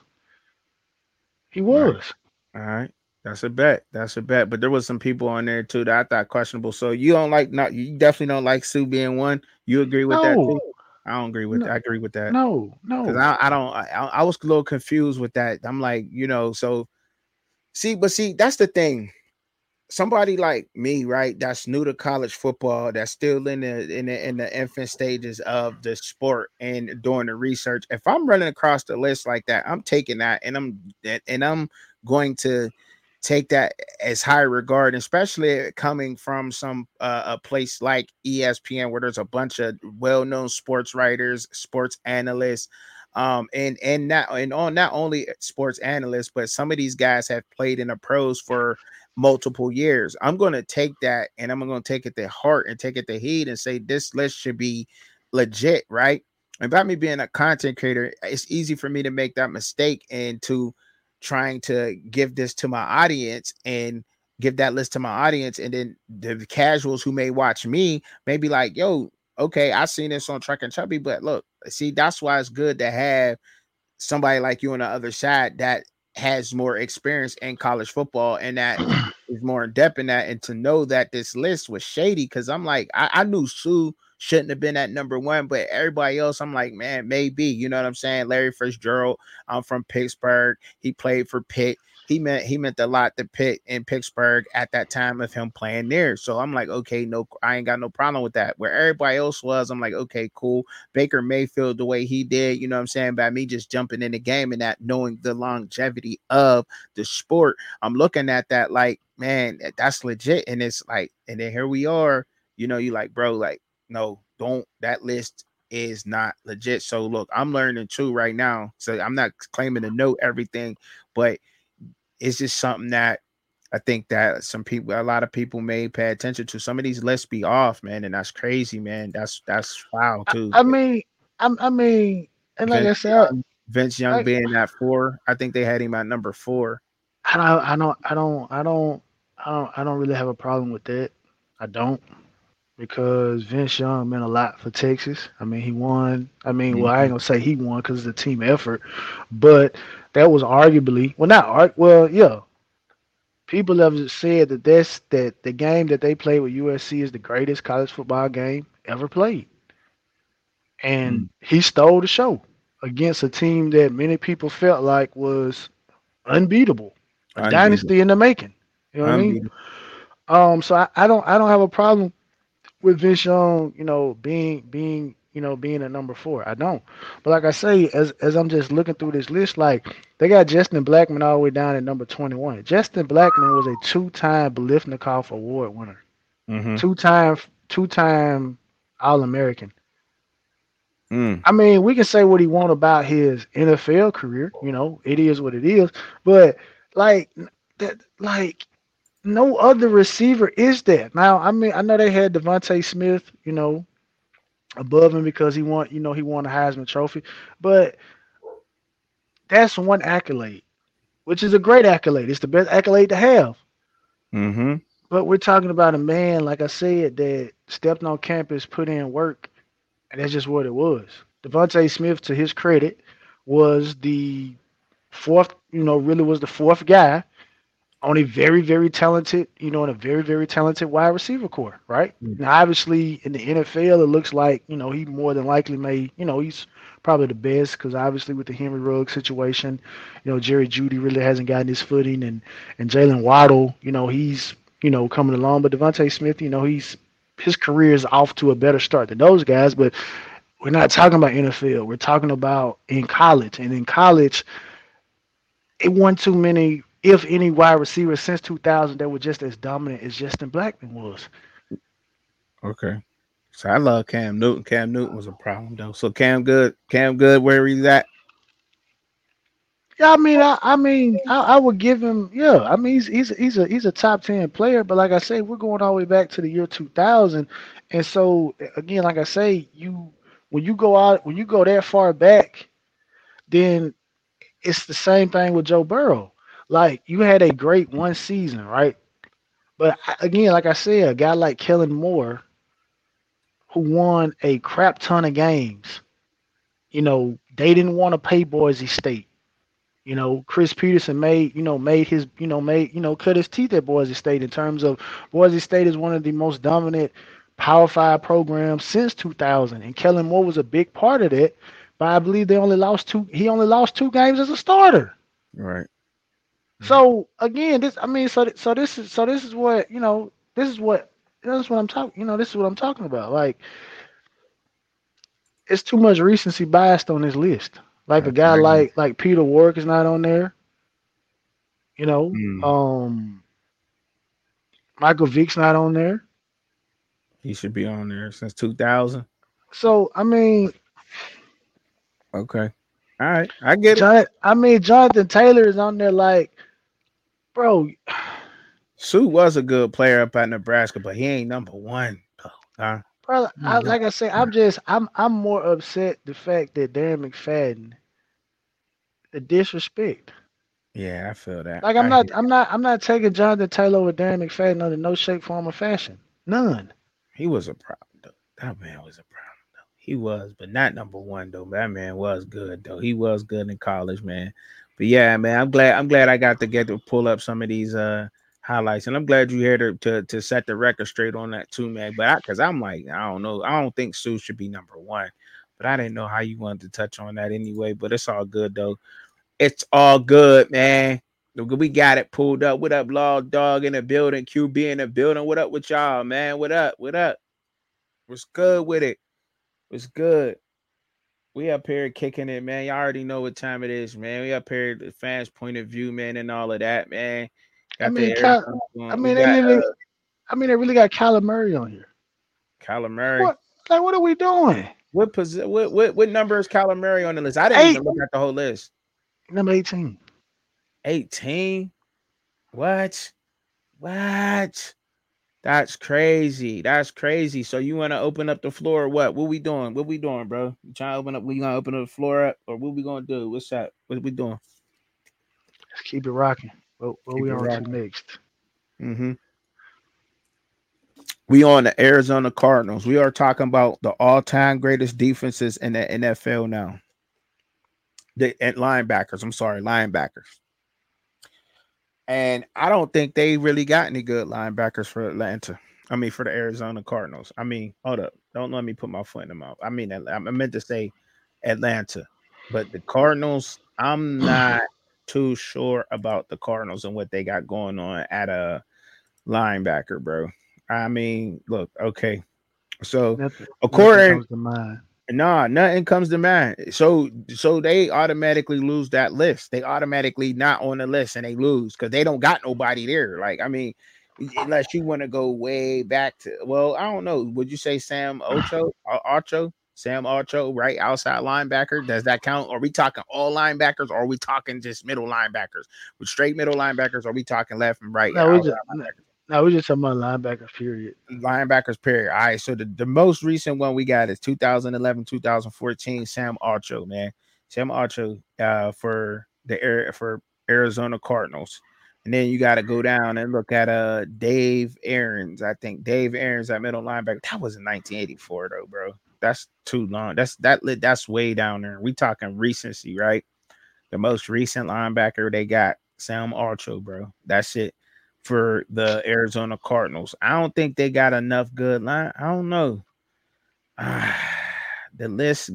He Right. was. All right. That's a bet. That's a bet. But there was some people on there too that I thought questionable. So you don't like not you definitely don't like Sue being one. You agree with that No, too? I don't agree with no, that. I agree with that. no, Because no. I, I don't I, I was a little confused with that. I'm like, you know, so see, but see, that's the thing. Somebody like me, right? That's new to college football, that's still in the in the in the infant stages of the sport and doing the research. If I'm running across the list like that, I'm taking that and I'm and I'm going to take that as high regard, especially coming from some uh, a place like E S P N where there's a bunch of well-known sports writers, sports analysts, um, and and not and on not only sports analysts, but some of these guys have played in the pros for multiple years. I'm going to take that and I'm going to take it to heart and take it to heed and say this list should be legit, right? And by me being a content creator, it's easy for me to make that mistake and to trying to give this to my audience and give that list to my audience. And then the casuals who may watch me may be like, yo, okay, I seen this on Truck and Chubby, but look, see, that's why it's good to have somebody like you on the other side that has more experience in college football and that is more in depth in that, and to know that this list was shady. Because I'm like, I, I knew Sue shouldn't have been at number one, but everybody else, I'm like, man, maybe. You know what I'm saying? Larry Fitzgerald, I'm from Pittsburgh. He played for Pitt. he meant he meant a lot to Pitt in Pittsburgh at that time of him playing there. So I'm like, okay, no, I ain't got no problem with that. Where everybody else was, I'm like, okay, cool. Baker Mayfield the way he did, you know what I'm saying? By me just jumping in the game and that knowing the longevity of the sport, I'm looking at that like, man, that's legit. And it's like, and then here we are, you know, you like, bro, like, no, don't, that list is not legit. So look, I'm learning too right now. So I'm not claiming to know everything, but it's just something that I think that some people, a lot of people may pay attention to. Some of these lists be off, man, and that's crazy, man. That's that's foul too. I, I mean, I, I mean, and like Vince I said, Young, Vince Young like, being at four, I think they had him at number four. I don't, I don't, I don't, I don't, I don't, I don't really have a problem with that. I don't. Because Vince Young meant a lot for Texas. I mean, he won. I mean, well, I ain't gonna say he won because it's a team effort, but that was arguably, well, not arg, well, yeah. People have said that that's that the game that they played with U S C is the greatest college football game ever played, and Mm. he stole the show against a team that many people felt like was unbeatable, a Unbeatable. dynasty in the making. You know what Unbeatable. I mean? Um, so I, I don't, I don't have a problem with Vince Young, you know, being being you know being a number four. I don't. But like I say, as as I'm just looking through this list, like they got Justin Blackman all the way down at number twenty-one. Justin Blackman was a two-time Biletnikoff Award winner, Mm-hmm. two-time two-time All-American. Mm. I mean, we can say what he want about his N F L career. You know, it is what it is. But like that, like. No other receiver is that. Now, I mean, I know they had Devontae Smith, you know, above him because he won, you know, he won a Heisman Trophy, but that's one accolade, which is a great accolade. It's the best accolade to have. Mm-hmm. But we're talking about a man, like I said, that stepped on campus, put in work, and that's just what it was. Devontae Smith, to his credit, was the fourth, you know, really was the fourth guy on a very, very talented, you know, in a very, very talented wide receiver core, right? Mm. Now, obviously, in the N F L, it looks like, you know, he more than likely may, you know, he's probably the best because obviously with the Henry Ruggs situation, you know, Jerry Jeudy really hasn't gotten his footing, and and Jalen Waddle, you know, he's, you know, coming along, but Devontae Smith, you know, he's his career is off to a better start than those guys, but we're not talking about N F L. We're talking about in college, and in college, it wasn't too many, if any, wide receivers since two thousand that were just as dominant as Justin Blackman was. Okay. So I love Cam Newton. Cam Newton was a problem though. So Cam good, Cam good, where he's at? Yeah, I mean, I, I mean, I, I would give him. Yeah, I mean, he's he's he's a he's a top ten player. But like I say, we're going all the way back to the year two thousand, and so again, like I say, you when you go out when you go that far back, then it's the same thing with Joe Burrow. Like you had a great one season, right? But again, like I said, a guy like Kellen Moore, who won a crap ton of games, you know, they didn't want to pay Boise State. You know, Chris Peterson made, you know, made his, you know, made, you know, cut his teeth at Boise State in terms of Boise State is one of the most dominant Power Five programs since two thousand, and Kellen Moore was a big part of that. But I believe they only lost two. He only lost two games as a starter. Right. So again, this I mean, so so this is so this is what you know. This is what this is what I'm talking. You know, this is what I'm talking about. Like, it's too much recency bias on this list. Like a guy like like Peter Warrick is not on there. You know, Mm. um, Michael Vick's not on there. He should be on there since two thousand. So I mean, Okay. All right. I get it. John, I mean Jonathan Taylor is on there. Like, bro, Sue was a good player up at Nebraska, but he ain't number one. though, Huh? bro. I, like I say, I'm just I'm I'm more upset the fact that Darren McFadden, the disrespect. Yeah, I feel that. Like I'm I not hear- I'm not I'm not taking Jonathan Taylor with Darren McFadden under no shape, form, or fashion. None. He was a problem though. That man was a problem though. He was, but not number one though. That man was good though. He was good in college, man. But yeah, man, I'm glad I'm glad I got to get to pull up some of these uh highlights, and I'm glad you're here to to, to set the record straight on that too, man. But because I'm like, I don't know, I don't think Sue should be number one, but I didn't know how you wanted to touch on that anyway. But it's all good though. It's all good, man. We got it pulled up. What up, Law Dog in the building? Q B in the building. What up with y'all, man? What up? What up? What's good with it? What's good? We up here kicking it, man. Y'all already know what time it is, man. We up here, the fans' point of view, man, and all of that, man. I Got mean, the Cal- air. I We mean, they got really, uh, I mean, they really got Kyler Murray on here. Kyler Murray. What? Like, what are we doing? What, posi- what what what number is Kyler Murray on the list? I didn't Eight. even look at the whole list. Number eighteen. eighteen? What? What? That's crazy. That's crazy. So you want to open up the floor or what? What we doing? What we doing, bro? You trying to open up? We gonna open up the floor up, or what we gonna do? What's up? What we doing? Let's keep it rocking. What, what Keep we it on rocking. to next? Mm-hmm. We on the Arizona Cardinals. We are talking about the all-time greatest defenses in the N F L now. The and linebackers. I'm sorry, linebackers. And I don't think they really got any good linebackers for Atlanta. I mean, for the Arizona Cardinals. I mean, hold up. Don't let me put my foot in the mouth. I mean, I meant to say Atlanta. But the Cardinals, I'm not too sure about the Cardinals and what they got going on at a linebacker, bro. I mean, look, okay. So, Nothing, according nothing comes to mind. Nah, nothing comes to mind. So, so they automatically lose that list. They automatically not on the list, and they lose because they don't got nobody there. Like, I mean, unless you want to go way back to, well, I don't know. Would you say Sam Ocho, Archo, Sam Archo, right outside linebacker? Does that count? Are we talking all linebackers, or are we talking just middle linebackers? With straight middle linebackers, or are we talking left and right? No, we just no, no, we just talking about linebackers. Period. Linebackers, period. All right. So the, the most recent one we got is two thousand eleven, two thousand fourteen. Sam Archo, man. Sam Archo uh, for the air for Arizona Cardinals. And then you got to go down and look at uh Dave Aarons. I think Dave Aarons at middle linebacker. That was in nineteen eighty-four, though, bro. That's too long. That's that that's way down there. We talking recency, right? The most recent linebacker they got, Sam Archo, bro. That's it. For the Arizona Cardinals. I don't think they got enough good line. I don't know. Uh, the list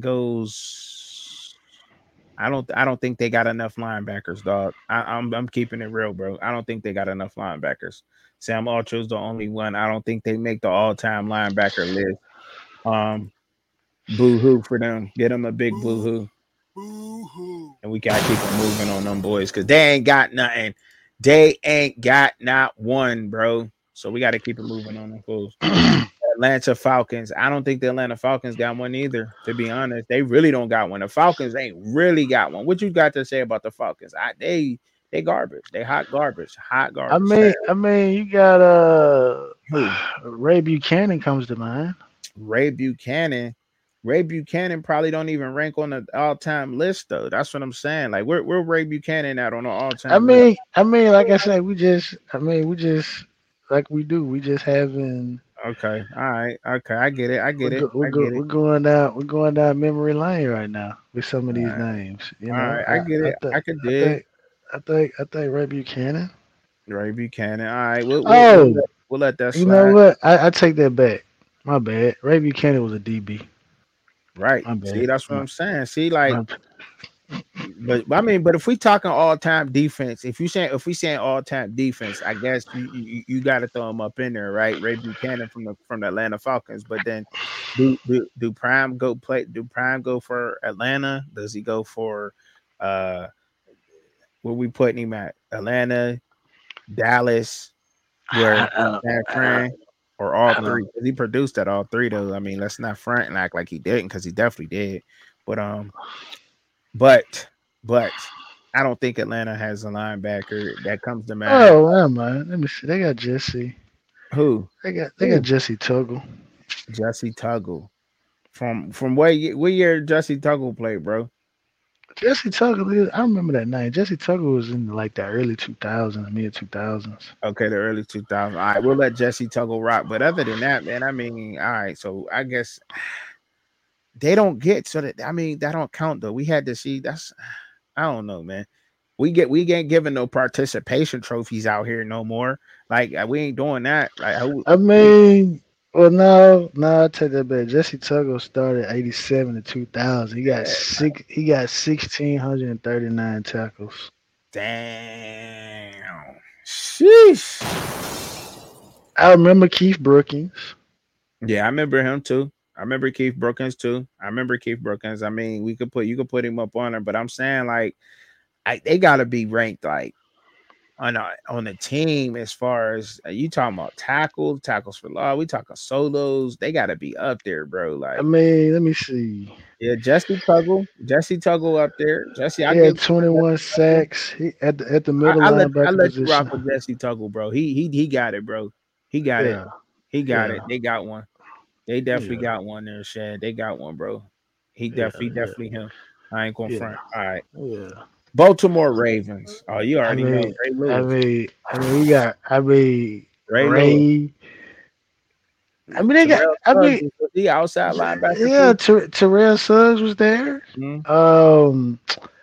goes. I don't. I don't think they got enough linebackers, dog. I, I'm. I'm keeping it real, bro. I don't think they got enough linebackers. Sam Archo's the only one. I don't think they make the all-time linebacker list. Um, boo hoo for them. Get them a big boo hoo. Boo hoo. And we gotta keep it moving on them boys because they ain't got nothing. They ain't got not one, bro. So we got to keep it moving on them fools. Atlanta Falcons. I don't think the Atlanta Falcons got one either, to be honest. They really don't got one. The Falcons ain't really got one. What you got to say about the Falcons? I, they they garbage. They hot garbage. Hot garbage. I mean, I mean, you got uh Ray Buchanan comes to mind. Ray Buchanan. Ray Buchanan probably don't even rank on the all-time list, though. That's what I'm saying. Like, where where Ray Buchanan at on the all-time I mean, list? I mean, like I said, we just, I mean, we just, like we do, we just having. Okay, all right, okay, I get it, I get we're it, go, we're, I go, get we're it. going down, we're going down memory lane right now with some of All these right. names. You All know, right, I get it. I, th- I could I dig. think, I think, I think Ray Buchanan. Ray Buchanan. All right, we'll, we'll, Oh, we'll, let, we'll let that you slide. know what? I, I take that back. My bad. Ray Buchanan was a D B. Right. My bad. See, that's what My, I'm saying. See, like, my, but I mean, but if we talking all time defense, if you saying if we saying all time defense, I guess you you, you got to throw him up in there, right? Ray Buchanan from the from the Atlanta Falcons. But then, do do do Prime go play? Do Prime go for Atlanta? Does he go for uh? Where we putting him at? Atlanta, Dallas, where San Fran, or all three? Because he produced at all three, though. I mean, let's not front and act like he didn't, because he definitely did. But um, but but I don't think Atlanta has a linebacker that comes to mind. oh, well, man. Let me see. They got Jesse. Who? They got they Who? got Jesse Tuggle. Jesse Tuggle. From from what year, what year Jesse Tuggle played, bro? Jesse Tuggle, I remember that name. Jesse Tuggle was in like the early two thousands, mid two thousands. Okay, the early two thousands. All right, we'll let Jesse Tuggle rock. But other than that, man, I mean, all right. So I guess they don't get so that I mean that don't count though. We had to see. That's I don't know, man. We get we ain't giving no participation trophies out here no more. Like we ain't doing that. Like who, I mean, well, no, no, I take that back. Jesse Tuggle started eighty-seven to two thousand. He got yeah. six. He got sixteen hundred and thirty-nine tackles. Damn. Sheesh. I remember Keith Brookings. Yeah, I remember him too. I remember Keith Brookins too. I remember Keith Brookins. I mean, we could put you could put him up on her, but I'm saying like I, they gotta be ranked like on a, on the team as far as uh, you talking about tackles, tackles for law. We talking solos. They gotta be up there, bro. I Like mean, let me see. yeah, Jesse Tuggle, Jesse Tuggle up there. Jesse, I He give had twenty-one sacks. He at the at the I, middle I let I linebacker let you rock position. with Jesse Tuggle, bro. He he he got it, bro. He got it. Yeah, He got yeah, it. They got one. They definitely yeah, got one there, Shad. They got one, bro. He yeah, definitely yeah, definitely him. I ain't gonna yeah, front. All right. yeah. Baltimore Ravens. Oh, you I already know mean, Ray I Lewis. mean, I mean, we got. I mean, Ray Lewis. Ray. I mean, they got. Terrell I Suggs mean, was the outside linebacker yeah. too. Ter- Terrell Suggs was there. Mhm. Um,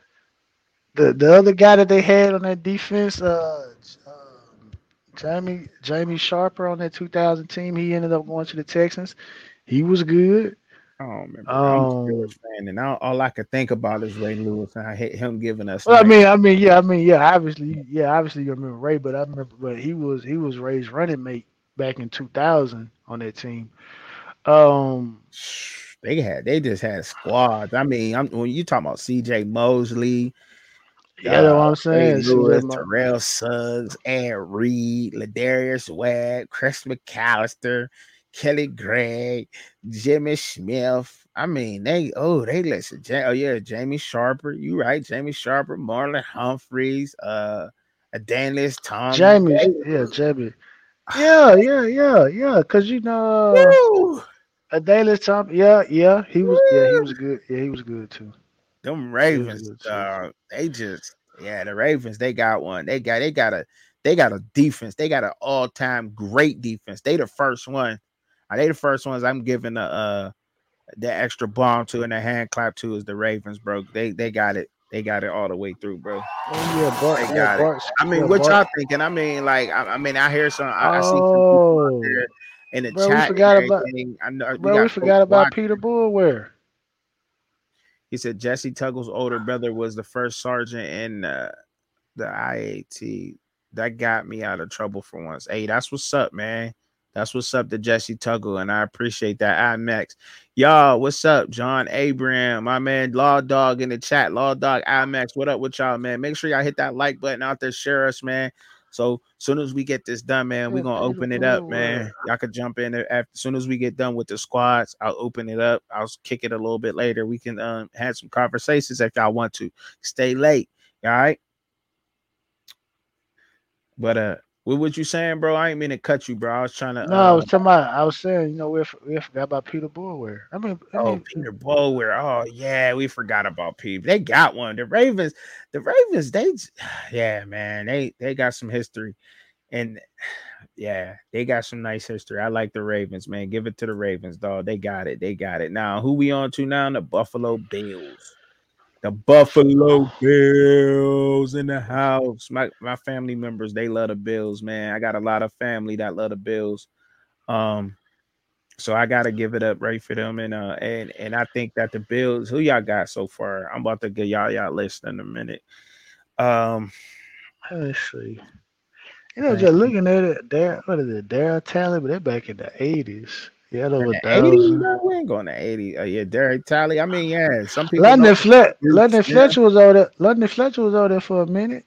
the the other guy that they had on that defense, uh, um, Jamie Jamie Sharper on that two thousand team. He ended up going to the Texans. He was good. I don't remember. I'm a Um, Steelers fan, and all, all I could think about is Ray Lewis, and I hate him giving us well, I night. mean, I mean, yeah, I mean, yeah, obviously, yeah, obviously you remember Ray, but I remember, but he was he was Ray's running mate back in two thousand on that team. Um, They had, they just had squads. I mean, I'm when you talking about C J Mosley, yeah, that's uh, what I'm Ray saying. See that, Lewis, my, Terrell Suggs, Ed Reed, Ladarius Webb, Chris McAllister, Kelly Gregg, Jimmy Smith. I mean, they oh they listen. Ja- Oh yeah, Jamie Sharper. You right, Jamie Sharper, Marlon Humphreys, uh, Daniels Thomas. Jamie, They, yeah, Jamie, yeah, yeah, yeah, yeah, cause you know, woo, uh, Adalius Thompson, yeah, yeah, he was, yeah, he was woo. good, yeah, he was good too. Them He was Ravens, good too. uh, they just yeah, the Ravens, they got one. They got they got a they got a defense. They got an all-time great defense. They the first one. Are they the first ones I'm giving the uh the extra bomb to and the hand clap to is the Ravens, bro. They they got it. They got it all the way through, bro. Oh yeah, Bart, They yeah, got it. Bart, I yeah, mean, what Bart. y'all thinking? I mean, like, I, I mean, I hear some, I, I see some people out Oh, there in the bro, we chat and forgot about, everything. I know we bro, we got Coach forgot about Watt. Peter Bullware. He said Jesse Tuggle's older brother was the first sergeant in uh, the I A T. That got me out of trouble for once. Hey, that's what's up, man. That's what's up to Jesse Tuggle, and I appreciate that. I M X. Y'all, what's up? John Abraham, my man, Law Dog in the chat. Law Dog I M X. What up with y'all, man? Make sure y'all hit that like button out there, share us, man. So as soon as we get this done, man, we're Yeah, gonna Peter open it up, Bullware. man. Y'all could jump in there after, as soon as we get done with the squads. I'll open it up. I'll kick it a little bit later. We can um, have some conversations if y'all want to. Stay late, all right? But uh, what was you saying, bro? I ain't mean to cut you, bro. I was trying to No, I uh was talking about. I was saying, you know, we we forgot about Peter Bullware. I mean, I oh mean, Peter Bower. Oh yeah, we forgot about Peter. They got one. The Ravens, the Ravens, they yeah, man, they they got some history. And yeah, they got some nice history. I like the Ravens, man. Give it to the Ravens, dog. They got it. They got it. Now, who we on to now? The Buffalo Bills. The Buffalo Bills in the house. My my family members, they love the Bills, man. I got a lot of family that love the Bills. Um, so I gotta give it up right for them. And uh and and I think that the Bills, who y'all got so far? I'm about to get y'all y'all list in a minute. Um let's see. You know, man, just looking at it, there, what is it, Daryl Talley? But they're back in the eighties. He had in over a the eighties, thousand. bro, we ain't going to eighty. Uh, yeah, Derek Talley. I mean, yeah, some people know London Flet, Duke London Smith. Fletcher was over there. London Fletcher was over there for a minute.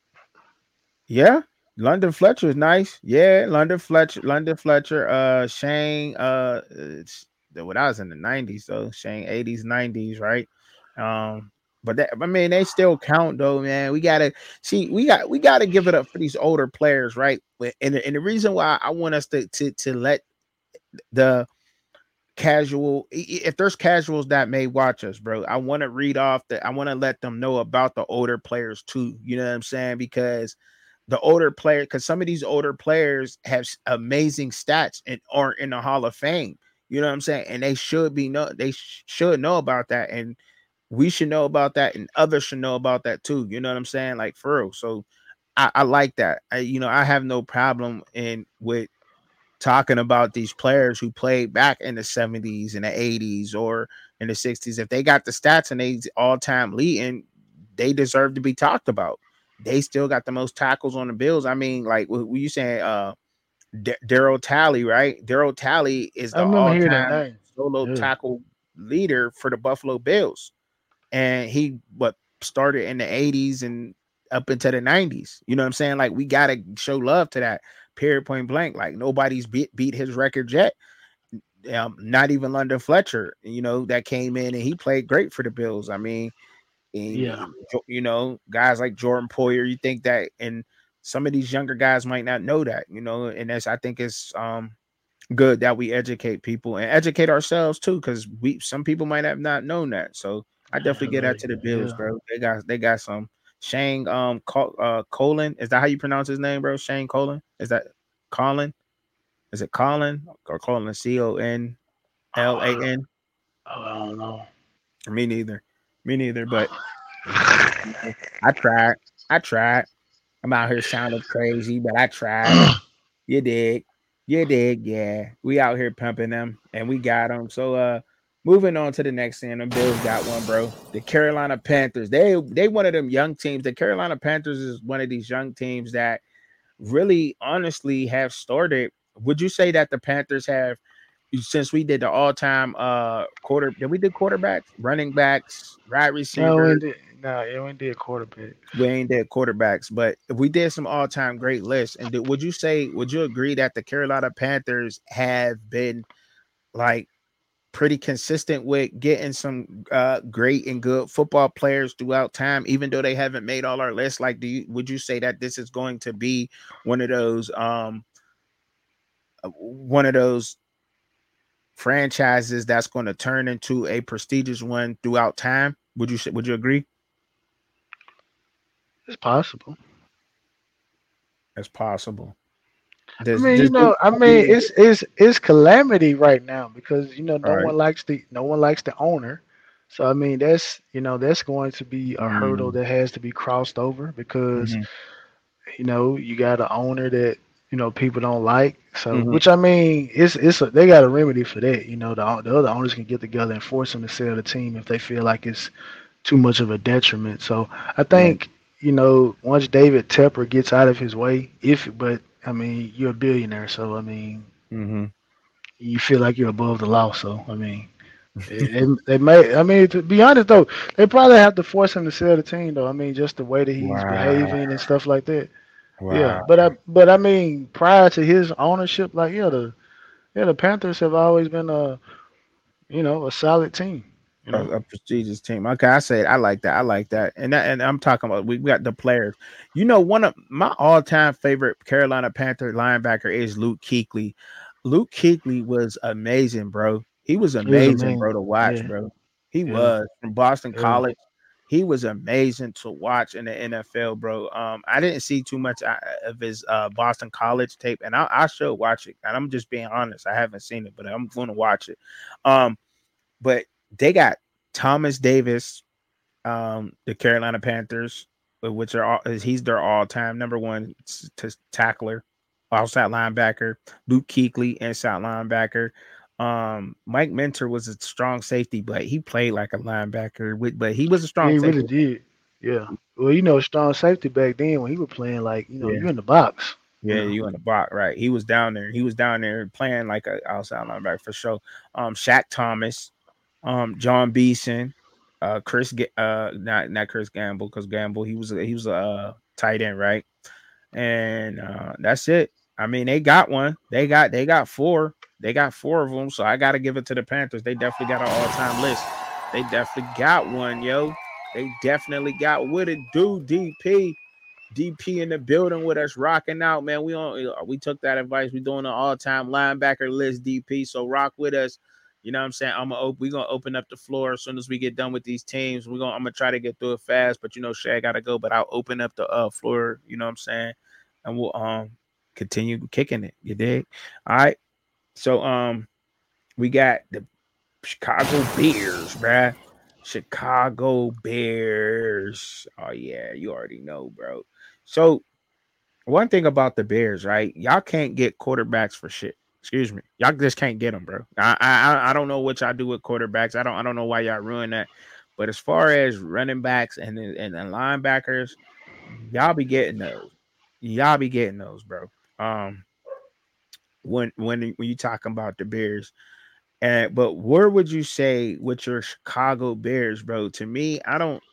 Yeah, London Fletcher is nice. Yeah, London Fletcher, London Fletcher, uh, Shane, uh, it's, when I was in the nineties, though, Shane, eighties, nineties, right? Um, but that, I mean, they still count, though, man. We gotta see, we got, we gotta give it up for these older players, right? And the, and the reason why I want us to to to let the casual, if there's casuals that may watch us, bro, I want to read off that. I want to let them know about the older players too. You know what I'm saying? Because the older player, because some of these older players have amazing stats and aren't in the Hall of Fame. You know what I'm saying? And they should be know they sh- should know about that, and we should know about that, and others should know about that too. You know what I'm saying? Like for real. So I, I like that. I, you know, I have no problem in with talking about these players who played back in the seventies and the eighties or in the sixties. If they got the stats and they all time leading, they deserve to be talked about. they still got the most tackles on the Bills. I mean, like, what were you saying? Uh, D- Daryl Talley, right? Daryl Talley is I the remember hearing that all-time name. solo Yeah. tackle leader for the Buffalo Bills, and he what started in the eighties and up into the nineties. You know what I'm saying? Like, we gotta show love to that. Period, point blank. Like, nobody's beat beat his record yet. Um, not even London Fletcher. You know, that came in and he played great for the Bills. I mean, and, Yeah. you know, guys like Jordan Poyer. You think that, and some of these younger guys might not know that. You know, and that's I think it's um good that we educate people and educate ourselves too, because we some people might have not known that. So I definitely get that to the Bills, Yeah. bro. They got they got some Shane um Col- uh Colin. Is that how you pronounce his name, bro? Shane Colin? Is that Colin? Is it Colin or Colin? C O N L A N? Oh, I don't know. Me neither. Me neither. But I tried. I tried. I'm out here sounding crazy, but I tried. You dig. You dig. Yeah. We out here pumping them and we got them. So uh moving on to the next thing, the Bills got one, bro. The Carolina Panthers. They they one of them young teams. The Carolina Panthers is one of these young teams that really honestly have started. Would you say that the Panthers have, since we did the all-time uh quarter, did we do quarterbacks, running backs, wide No, we receivers? did. No, yeah, we did quarterback. We ain't did quarterbacks, but if we did some all-time great lists, and did, would you say, would you agree that the Carolina Panthers have been like pretty consistent with getting some uh great and good football players throughout time, even though they haven't made all our lists? Like, do you would you say that this is going to be one of those um one of those franchises that's going to turn into a prestigious one throughout time? Would you say, would you agree? It's possible. That's possible. I Does mean, you does know, I mean, it's it's it's calamity right now because you know no all right. one likes the no one likes the owner. So I mean, that's you know that's going to be a hurdle Mm, that has to be crossed over because mhm, you know you got an owner that you know people don't like. So mhm. which I mean, it's it's a, they got a remedy for that. You know, the the other owners can get together and force them to sell the team if they feel like it's too much of a detriment. So I Right. think you know once David Tepper gets out of his way, if but I mean you're a billionaire, so I mean Mhm. you feel like you're above the law. So I mean they, they may. I mean to be honest though, they probably have to force him to sell the team though. I mean just the way that he's Wow. behaving and stuff like that. Yeah, Wow. but I but I mean prior to his ownership, like yeah the yeah the Panthers have always been a you know a solid team. You A, know. a prestigious team. Okay, I say it. I like that. I like that. And that, and I'm talking about we got the players. You know, one of my all-time favorite Carolina Panther linebacker is Luke Kuechly. Luke Kuechly was amazing, bro. He was He was amazing, bro, amazing. to watch, Yeah, bro. He yeah, was from Boston yeah. College. He was amazing to watch in the N F L, bro. Um, I didn't see too much uh, of his uh Boston College tape, and I, I should watch it. And I'm just being honest, I haven't seen it, but I'm going to watch it. Um, but they got Thomas Davis, um, the Carolina Panthers, uh, which are all, he's their all-time number one t- tackler, outside linebacker. Luke Kuechly, inside linebacker. Um, Mike Minter was a strong safety, but he played like a linebacker. With, but he was a Yeah, strong he really safety. did. Yeah. Well, you know, strong safety back then when he was playing, like, you know, Yeah, you in the box. You yeah, know. you in the box, right? He was down there. He was down there playing like a outside linebacker for sure. Um, Shaq Thomas, um, John Beeson, uh, Chris, uh, not not Chris Gamble, because Gamble he was a, he was a uh, tight end, right? And uh, that's it. I mean, they got one. They got they got four. They got four of them. So I got to give it to the Panthers. They definitely got an all time list. They definitely got one, yo. They definitely got what it do, D P. D P in the building with us, rocking out, man. We on we took that advice. We doing an all-time linebacker list, D P. So rock with us. You know what I'm saying? I'm gonna we gonna open up the floor as soon as we get done with these teams. We're gonna I'm gonna try to get through it fast, but you know, Shay gotta go. But I'll open up the uh, floor, you know what I'm saying? And we'll um continue kicking it. You dig? All right. So um we got the Chicago Bears, bruh. Chicago Bears. Oh yeah, you already know, bro. So one thing about the Bears, right? Y'all can't get quarterbacks for shit. Excuse me, y'all just can't get them, bro. I I I don't know what y'all do with quarterbacks. I don't I don't know why y'all ruin that. But as far as running backs and and, and linebackers, Y'all be getting those. Y'all be getting those, bro. Um, when when when you talking about the Bears, and but where would you say with your Chicago Bears, bro? To me, I don't.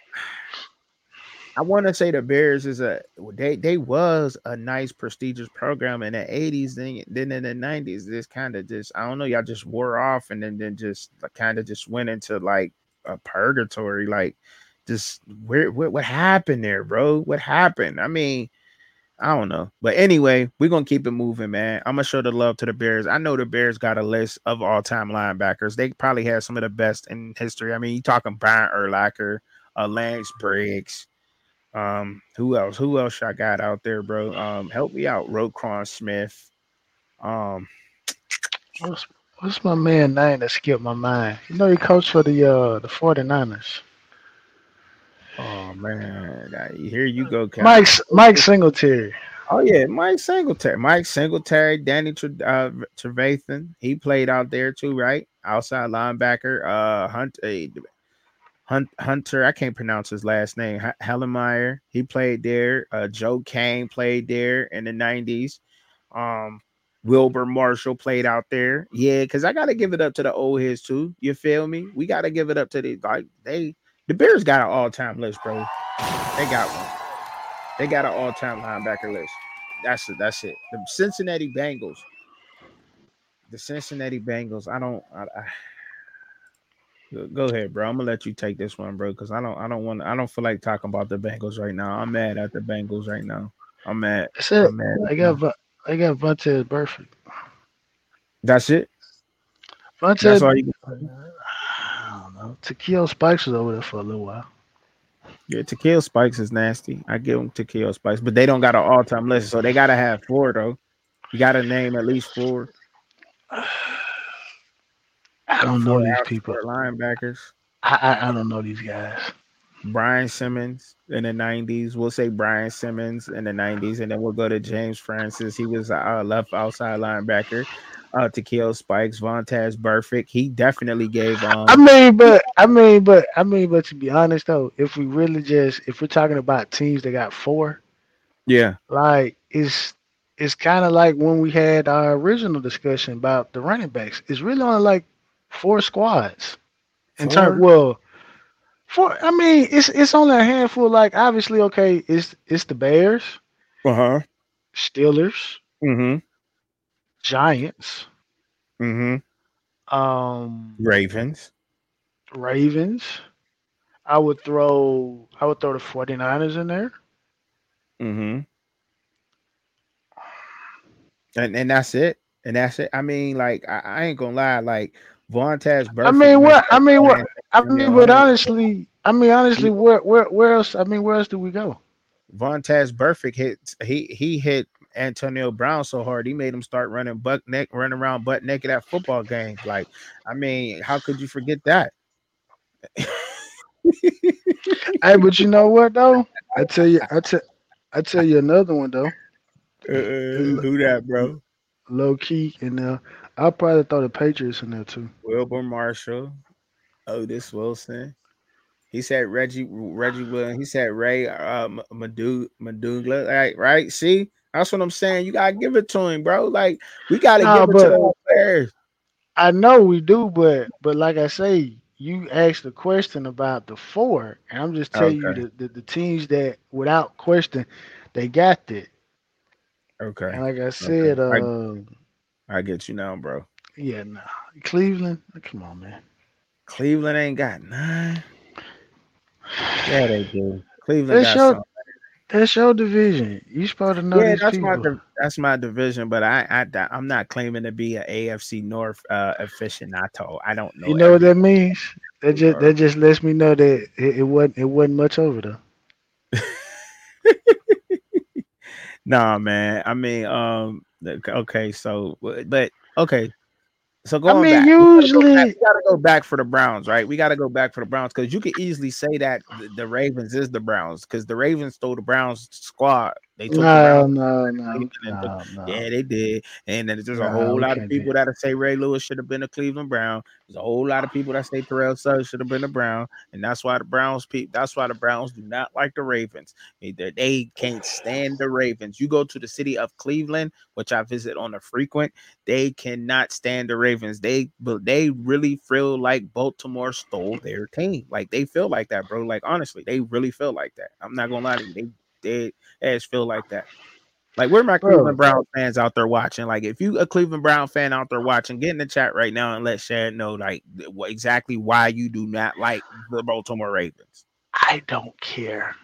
I want to say the Bears is a they they was a nice prestigious program in the eighties. Then then in the nineties, this kind of just I don't know. Y'all just wore off, and then then just kind of just went into like a purgatory. Like, just where what what happened there, bro? What happened? I mean. I don't know. But anyway, we're going to keep it moving, man. I'm going to show the love to the Bears. I know the Bears got a list of all-time linebackers. They probably have some of the best in history. I mean, you talking Brian Urlacher, uh, Lance Briggs. Um, who else? Who else I got out there, bro? Um, help me out. Roquan Smith. Um, What's, what's my man name that skipped my mind? You know he coached for the uh the 49ers. oh, man. Here you go, Cal. Mike Mike Singletary. Oh, yeah, Mike Singletary. Mike Singletary, Danny Tre- uh, Trevathan. He played out there too, right? Outside linebacker. Uh, Hunt, uh, Hunt, Hunter, I can't pronounce his last name. H- Hellemeyer. He played there. Uh, Joe Kane played there in the nineties. Um, Wilbur Marshall played out there. Yeah, because I got to give it up to the old heads too. You feel me? We got to give it up to the, like, they, the Bears got an all-time list, bro. They got one. They got an all-time linebacker list. That's it. That's it. The Cincinnati Bengals. The Cincinnati Bengals. I don't. I, I, go ahead, bro. I'm gonna let you take this one, bro, because I don't. I don't want. I don't feel like talking about the Bengals right now. I'm mad at the Bengals right now. I'm mad. That's it. I'm mad. I got. I got Vontaze Burfict. That's it. Vontaze. That's all you. I don't know. Takeo Spikes was over there for a little while. Yeah, Takeo Spikes is nasty. I give them Takeo Spikes, but they don't got an all-time list, so they gotta have four though. You gotta name at least four. I don't four know these people. Linebackers. I, I I don't know these guys. Brian Simmons in the nineties. We'll say Brian Simmons in the nineties, and then we'll go to James Francis. He was a left outside linebacker. Uh, Takeo Spikes, Vontaze Burfict. He definitely gave. Um, I mean, but I mean, but I mean, but to be honest though, if we really just if we're talking about teams that got four, yeah, like it's it's kind of like when we had our original discussion about the running backs. It's really only like four squads in terms. Well, four. I mean, it's it's only a handful. Like obviously, okay, it's it's the Bears, uh huh, Steelers, mm-hmm. Giants, mm-hmm. um, Ravens, Ravens. I would throw I would throw the 49ers in there. Mm-hmm. And and that's it. And that's it. I mean, like I, I ain't gonna lie, like Vontaze Burfict. I mean what I mean what I mean, but honestly, I mean honestly, where where where else? I mean, where else do we go? Vontaze Burfict hit he he hit Antonio Brown so hard he made him start running butt neck, running around butt naked at football games. Like, I mean, how could you forget that? Hey, but you know what though? I tell you, I tell, I tell you another one though. Uh, who that, bro? Low key, and uh, I'll probably throw the Patriots in there too. Wilbur Marshall, Otis Wilson. He said Reggie Reggie Williams. He said Ray uh, Madu Madugla. Right, right. See, that's what I'm saying. You gotta give it to him, bro. Like we gotta nah, give it to the players. I know we do, but but like I say, you asked the question about the four, and I'm just telling okay. you the, the the teams that without question they got that. Okay. And like I said, okay. I, uh, I get you now, bro. Yeah, no. Nah. Cleveland, come on, man. Cleveland ain't got none. Yeah, they do. Cleveland that's got your, something. That's your division. You supposed to know yeah, these that's people. my that's my division, but I, I I'm not claiming to be an A F C North uh, aficionado. I don't know. You know what that means? That just that just lets me know that it, it wasn't it wasn't much over there. Nah, man. I mean, um, okay, so but okay. So going I mean, back, usually we gotta, we gotta go back for the Browns, right? We gotta go back for the Browns because you could easily say that the, the Ravens is the Browns because the Ravens stole the Browns squad They took the No, Browns. no, no, And took, no, no. yeah, they did. And then there's a No, whole we lot of can't do people that. that say Ray Lewis should have been a Cleveland Brown. There's a whole lot of people that say Terrell Suggs should have been a Brown, and that's why the Browns people. That's why the Browns do not like the Ravens. They, they can't stand the Ravens. You go to the city of Cleveland, which I visit on a frequent. They cannot stand the Ravens. They but they really feel like Baltimore stole their team. Like they feel like that, bro. Like honestly, they really feel like that. I'm not gonna lie to you. They they ass feel like that. Like, where my Bro, Cleveland Brown fans out there watching? Like, if you a Cleveland Brown fan out there watching, get in the chat right now and let Shad know, like, what, exactly why you do not like the Baltimore Ravens. I don't care.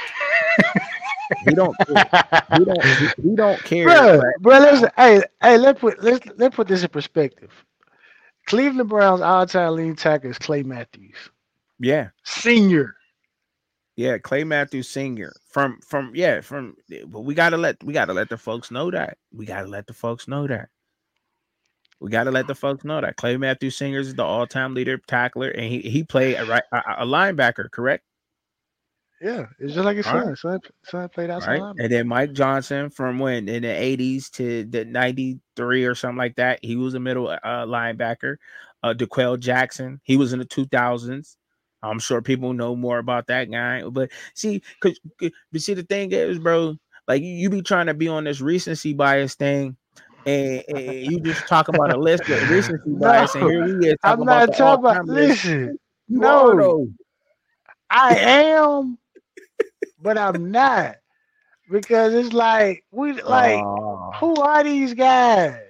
He don't care. He don't. He, he don't care. Bro, But, bro, listen, hey, hey, let's put let's let's put this in perspective. Cleveland Browns all-time leading tackle is Clay Matthews, yeah, senior. yeah, Clay Matthews Senior from from yeah from. But we gotta let we gotta let the folks know that we gotta let the folks know that we gotta let the folks know that Clay Matthews Senior is the all-time leader tackler, and he he played a right a, a linebacker, correct? Yeah, it's just like his All right. son. Son, son played outside Right. linebacker. And then Mike Johnson from when in the eighties to the ninety-three or something like that. He was a middle uh, linebacker. Uh DeQuell Jackson, he was in the two thousands. I'm sure people know more about that guy. But see, cause but see the thing is, bro, like you, you be trying to be on this recency bias thing, and, and you just talk about a list with recency No, bias, and here we is I'm talking about not the talking about. all-time list. Listen, You are no, though. I am, but I'm not because it's like we like Uh, who are these guys?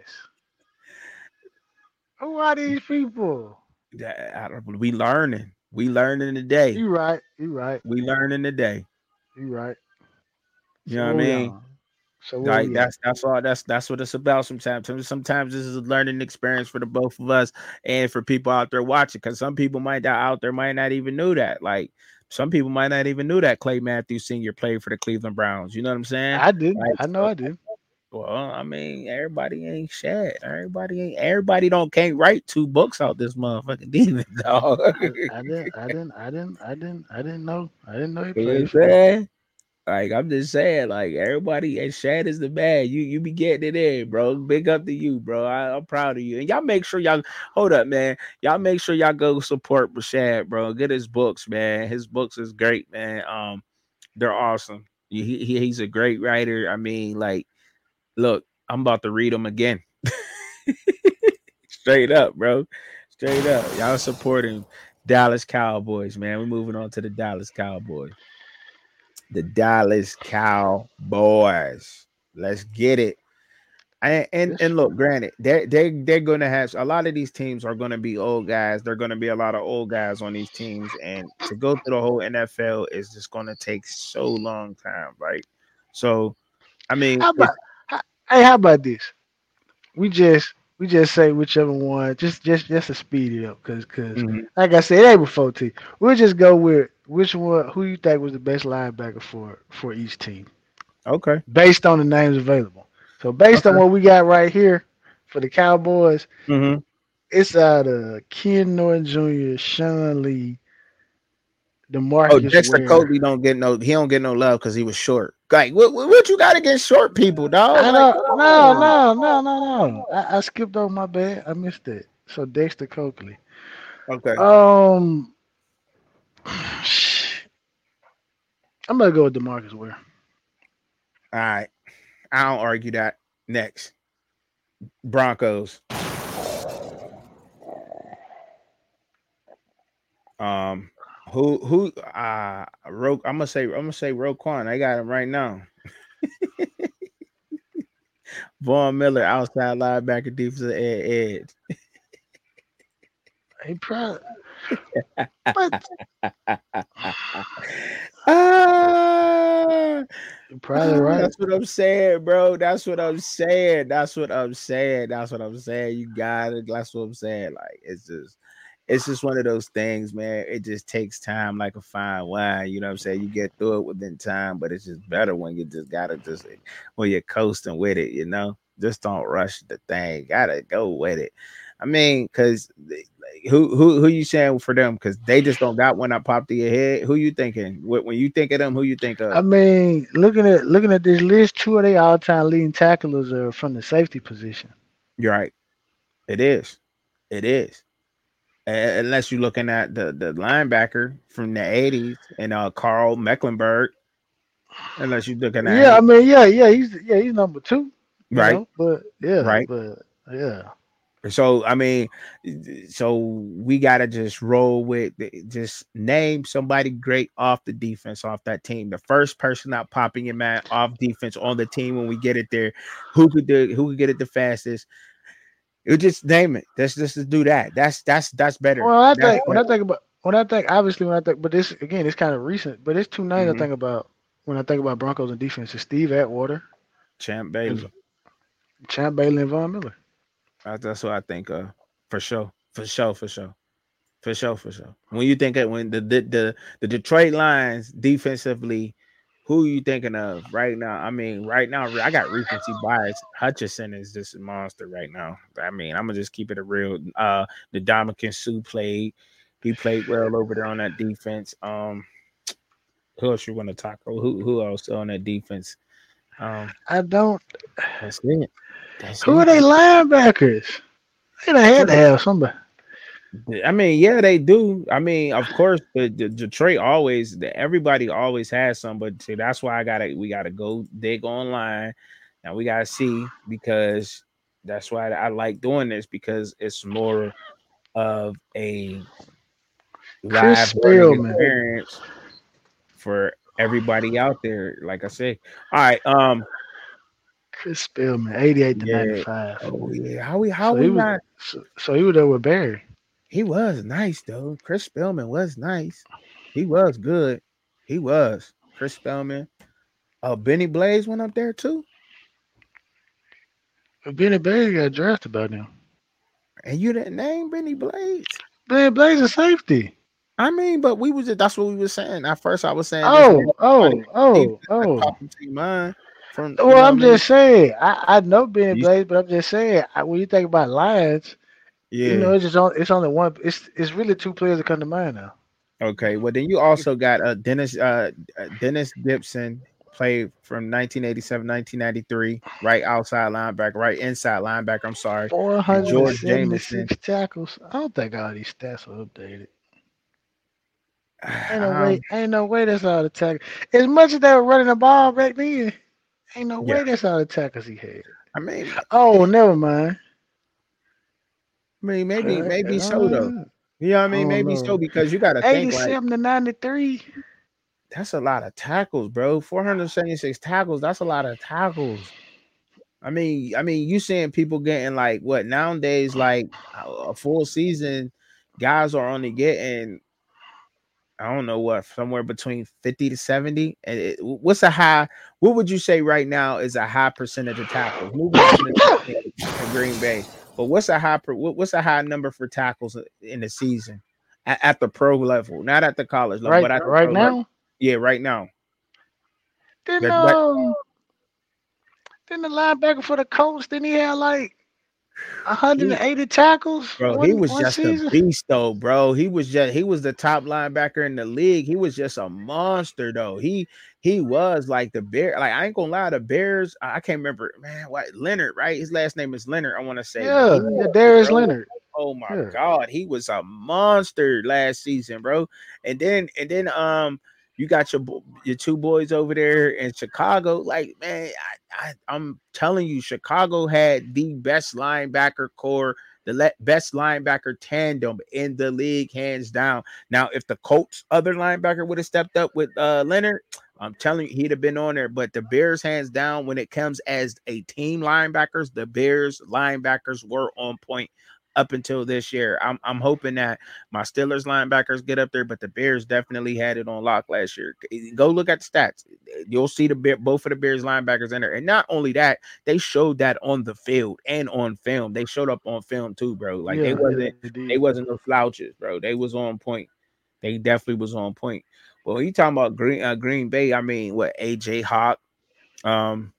Who are these people? that- I don't- we learning. We learning today. You right. You right. We learning today. You right. You So know what I what we mean? on? So what Like we at? that's that's all that's that's what it's about sometimes. Sometimes this is a learning experience for the both of us and for people out there watching. Because some people might out there might not even knew that. Like some people might not even knew that Clay Matthews Senior played for the Cleveland Browns. You know what I'm saying? I didn't. Like, I know I did. well, I mean, everybody ain't shit. Everybody ain't. Everybody don't can't write two books out this motherfucking demon dog. I, I didn't. I didn't. I didn't. I didn't. I didn't know. I didn't know he You know what I'm played for them. saying? Like I'm just saying, like everybody and Shad is the man. You you be getting it in, bro. Big up to you, bro. I, I'm proud of you. And y'all make sure y'all hold up, man. Y'all make sure y'all go support Rashad, bro. Get his books, man. His books is great, man. Um, they're awesome. He, he he's a great writer. I mean, like, look, I'm about to read them again. Straight up, bro. Straight up. Y'all supporting Dallas Cowboys, man. We're moving on to the Dallas Cowboys. The Dallas Cowboys. Let's get it. And and, and look, granted, they they they're gonna have a lot of these teams are gonna be old guys. They're gonna be a lot of old guys on these teams, and to go through the whole N F L is just gonna take so long time, right? So, I mean, How about? How, hey, how about this? We just we just say whichever one, just just just to speed it up, cause cause mm-hmm. like I said, they were four teams. We'll just go with which one. Who you think was the best linebacker for for each team? Okay, based on the names available. So based okay. on what we got right here for the Cowboys, mm-hmm. it's out of Ken Norton Junior, Sean Lee, DeMarcus Oh, Dexter Ware. Coakley don't get no. He don't get no love because he was short. Like, what, what? What you got against short people, dog? I Like, don't, no, no, no, no, no. I, I skipped over my bad. I missed it. So Dexter Coakley. Okay. Um, I'm gonna go with DeMarcus Ware. All right. I don't argue that. Next, Broncos. Um, who who uh Ro, I'm gonna say I'm gonna say Roquan. I got him right now. Vaughn Miller, outside linebacker, defensive edge. He probably, but ah, probably right. That's what I'm saying, bro. That's what I'm saying. That's what I'm saying. That's what I'm saying. You got it. That's what I'm saying. Like it's just, it's just one of those things, man. It just takes time, like a fine wine. You know what I'm saying? You get through it within time, but it's just better when you just gotta just when you're coasting with it. You know, just don't rush the thing. Gotta go with it. I mean, because who who who you saying for them? Because they just don't got one that popped in your head. Who you thinking? When when you think of them, who you think I of? mean, looking at looking at this list, two of their all-time leading tacklers are from the safety position. You're right. It is. It is. Uh, unless you're looking at the the linebacker from the eighties and uh Carl Mecklenburg. Unless you're looking at Yeah, him, I mean, yeah, yeah, he's yeah, he's number two, you right, know. But yeah, right. but yeah, So I mean, so we gotta just roll with just name somebody great off the defense, off that team. The first person out popping your man off defense on the team when we get it there, who could do who could get it the fastest? You just name it. Let's just do that. That's that's that's better. well, I That's think when I better. think about when I think obviously when I think, but this again, it's kind of recent. But it's two names I Mm-hmm. think about when I think about Broncos and defense: is Steve Atwater Champ and Bailey. Champ Bailey and Von Miller. That's, that's what I think of for sure, for sure, for sure. For sure, for sure. When you think of when the the the, the Detroit Lions defensively, who you thinking of right now? I mean, right now I got recency bias. Hutchinson is just a monster right now. I mean, I'm gonna just keep it a real. Uh, the Dominican Sue played. He played well over there on that defense. Um, who else you want to talk? Who who else on that defense? Um, I don't. that's it. That's Who are it. they linebackers? They done had to have somebody. I mean, yeah, they do. I mean, of course, the, the Detroit always, the, everybody always has some, but see, that's why I gotta, we gotta go dig online, and we gotta see because that's why I like doing this because it's more of a Chris live learning Spillman. experience for everybody out there. Like I said, all right, um, Chris Spillman, eighty-eight to yeah, ninety-five. oh yeah, how we, how So we he was, not? so, so he was there with Barry. He was nice though. Chris Spellman was nice. He was good. He was. Chris Spellman. Oh, Benny Blaze went up there too. Benny Barry got drafted by them. And you didn't name Benny Blaze. Benny Blaze is safety. I mean, but we was that's what we were saying. At first I was saying this Oh, oh, oh, oh. popping to your mind from you Well, know what I I'm mean? just saying. I, I know Benny You, Blaze, but I'm just saying I, when you think about Lions, you know, yeah. it's just on, it's only one. It's it's really two players that come to mind now. Okay. Well then you also got uh Dennis uh Dennis Gibson played from nineteen eighty-seven, nineteen ninety-three, right outside linebacker, right inside linebacker. I'm sorry. And George Jameson. four hundred seventy-six tackles. I don't think all these stats are updated. Ain't no Um, way. Ain't no way that's all the tackles. As much as they were running the ball back then, ain't no yeah. way that's all the tackles he had. I mean, Oh, never mind. I mean, maybe, Uh, maybe so though. uh, You know what I I mean? don't Maybe so know. because you got to think like eighty-seven to ninety-three. that's a lot of tackles, bro. four hundred seventy-six tackles. That's a lot of tackles. I mean, I mean, you seeing people getting like what nowadays, like a full season, guys are only getting, I don't know what, somewhere between fifty to seventy. And it, what's a high? What would you say right now is a high percentage of tackles? Moving on to in Green Bay, but what's a high? What's a high number for tackles in the season at, at the pro level, not at the college level, Right, but at the right pro level? now. Yeah, right now. Didn't That, that, um, didn't the linebacker for the Colts? Didn't he have like one hundred eighty tackles Bro, he one was one just a season? beast though, bro. He was just he was the top linebacker in the league. He was just a monster though. He he was like the Bear. Like I ain't gonna lie, the Bears. I I can't remember, man. What Leonard, right? His last name is Leonard. I want to say, but he Yeah, yeah. was, Darius bro. Leonard. Oh my Yeah. god, he was a monster last season, bro. And then and then um. You got your your two boys over there in Chicago. Like, man, I, I, I'm telling you, Chicago had the best linebacker core, the le- best linebacker tandem in the league, hands down. Now, if the Colts other linebacker would have stepped up with uh, Leonard, I'm telling you, he'd have been on there. But the Bears, hands down, when it comes as a team linebackers, the Bears linebackers were on point up until this year. I'm I'm hoping that my Steelers linebackers get up there, but the Bears definitely had it on lock last year. Go look at the stats. You'll see the Bear, both of the Bears linebackers in there. And not only that, they showed that on the field and on film. They showed up on film too, bro. Like they Yeah, yeah, wasn't they did. they wasn't no slouches, bro. They was on point. They definitely was on point. Well, you talking about Green uh, Green Bay? I mean, what A J Hawk, um,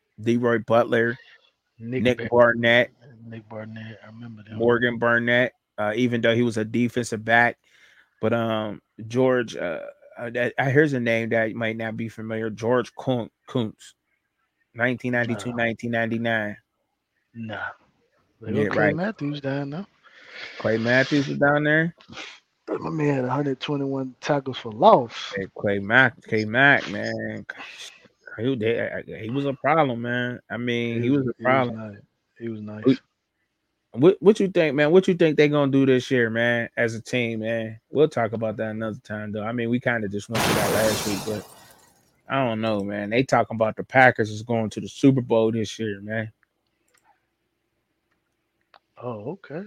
Leroy Butler, Nick Nick Bar- Barnett, Nick Barnett. I remember them. Morgan Burnett. uh, even though he was a defensive back. But um, George, uh, uh, that, uh, here's a name that might not be familiar: George Kun- Kuntz, nineteen ninety-two, Uh, nineteen ninety-nine. nah. They go Yeah, Clay right. Matthews down now. Clay Matthews was down there. My man had one hundred twenty-one tackles for loss. Hey, Clay Mack, Clay Mack, man, he, they, he was a problem, man. I mean, He he was was a he was problem. nice. He was nice. We- What what you think, man? What you think they gonna do this year, man? As a team, man. We'll talk about that another time, though. I mean, we kind of just went through that last week, but I don't know, man. They talking about the Packers is going to the Super Bowl this year, man. Oh, okay.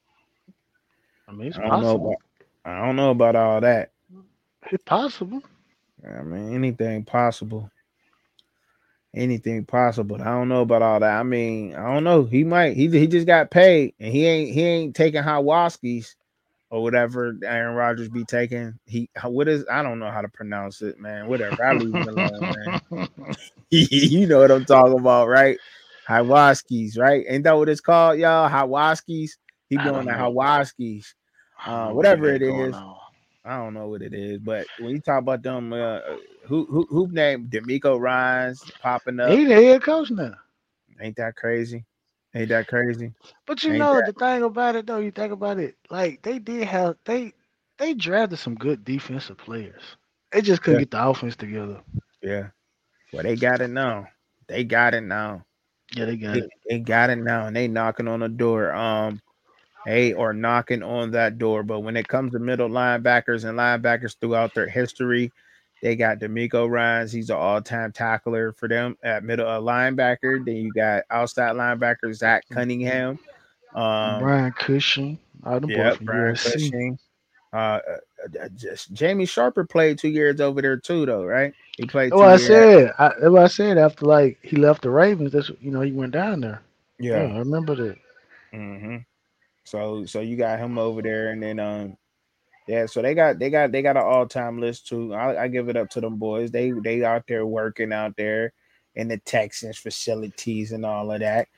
I mean, it's I don't know about possible. I don't know about all that. It's possible. I mean, anything possible. Anything possible. I don't know about all that. I mean, I don't know. He might. He he just got paid, and he ain't he ain't taking Hawaskis or whatever Aaron Rodgers be taking. He what is I don't know how to pronounce it, man. Whatever. I leave it alone, man. You know what I'm talking about, right? Hawaskis, right? Ain't that what it's called, y'all? Hawaskis. He I going don't to know. Hawaskis. I don't Uh, know what they whatever got it going is. on. I don't know what it is, but when you talk about them, uh, who who who named D'Amico Ryan's popping up? He the head coach now. Ain't that crazy? Ain't that crazy? But you Ain't know that? the thing about it though, you think about it, like they did have they they drafted some good defensive players. They just couldn't Yeah, get the offense together. yeah. Well, they got it now. They got it now. Yeah, they got They, it. they got it now, and they knocking on the door. Um, hey, or knocking on that door. But when it comes to middle linebackers and linebackers throughout their history, they got D'Amico Ryans. He's an all-time tackler for them at middle uh, linebacker. Then you got outside linebacker Zach Cunningham. Um, Brian Cushing, all the boy yeah, from Brian U S C. Cushing. Uh, uh, uh, just Jamie Sharper played two years over there too, though, right? He played That's two what I years. said. I, that's what I said after like he left the Ravens. That's you know he went down there. Yeah, Yeah. I remember that. Mm-hmm. So, so you got him over there, and then um, yeah. So they got they got they got an all time list too. I, I give it up to them boys. They they out there working out there in the Texans facilities and all of that.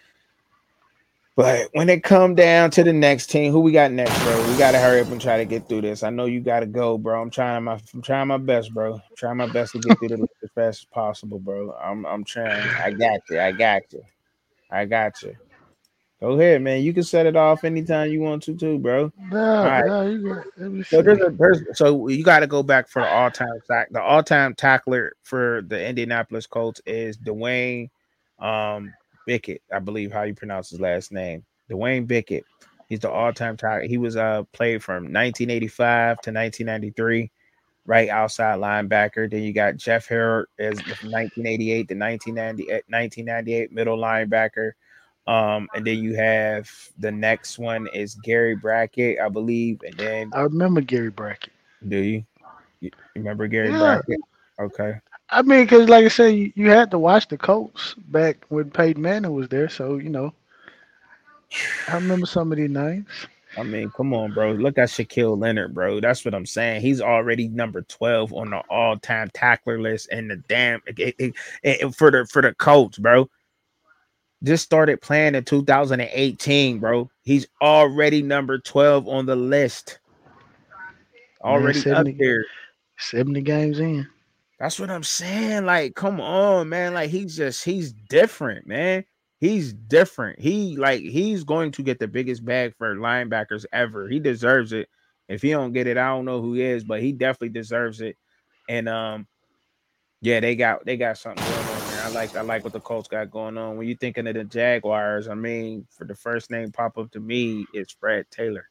But when it come down to the next team, who we got next, bro? We gotta hurry up and try to get through this. I know you gotta go, bro. I'm trying my I'm trying my best, bro. I'm trying my best to get through the list as fast as possible, bro. I'm I'm trying. I got you. I got you. I got you. Go ahead, man. You can set it off anytime you want to, too, bro. All No, right. no, you got. Let me So there's see. a there's so you got to go back for the all time sack. The all time tackler for the Indianapolis Colts is Dwayne um Bickett, I believe how you pronounce his last name. Dwayne Bickett. He's the all time tackler. He was uh played from nineteen eighty-five to nineteen ninety-three, right outside linebacker. Then you got Jeff Herrick as from nineteen eighty-eight to nineteen ninety, nineteen ninety-eight middle linebacker. Um, and then you have the next one is Gary Brackett, I believe, and then I remember Gary Brackett. do you? You remember Gary Yeah, Brackett? Okay. I mean, because like I said, you, you had to watch the Colts back when Peyton Manning was there, so you know I remember some of these names. I mean, come on, bro. Look at Shaquille Leonard, bro. That's what I'm saying. He's already number twelve on the all-time tackler list, and the damn it, it, it, for the for the Colts, bro. Just started playing in two thousand eighteen, bro. He's already number twelve on the list. Man, Already up seventy, there. seventy games in. That's what I'm saying. Like, come on, man. Like, he's just he's different, man. He's different. He like he's going to get the biggest bag for linebackers ever. He deserves it. If he don't get it, I don't know who is, but he definitely deserves it. And um, yeah, they got they got something going on there. I like I like what the Colts got going on. When you're thinking of the Jaguars, I mean, for the first name pop up to me, it's Fred Taylor.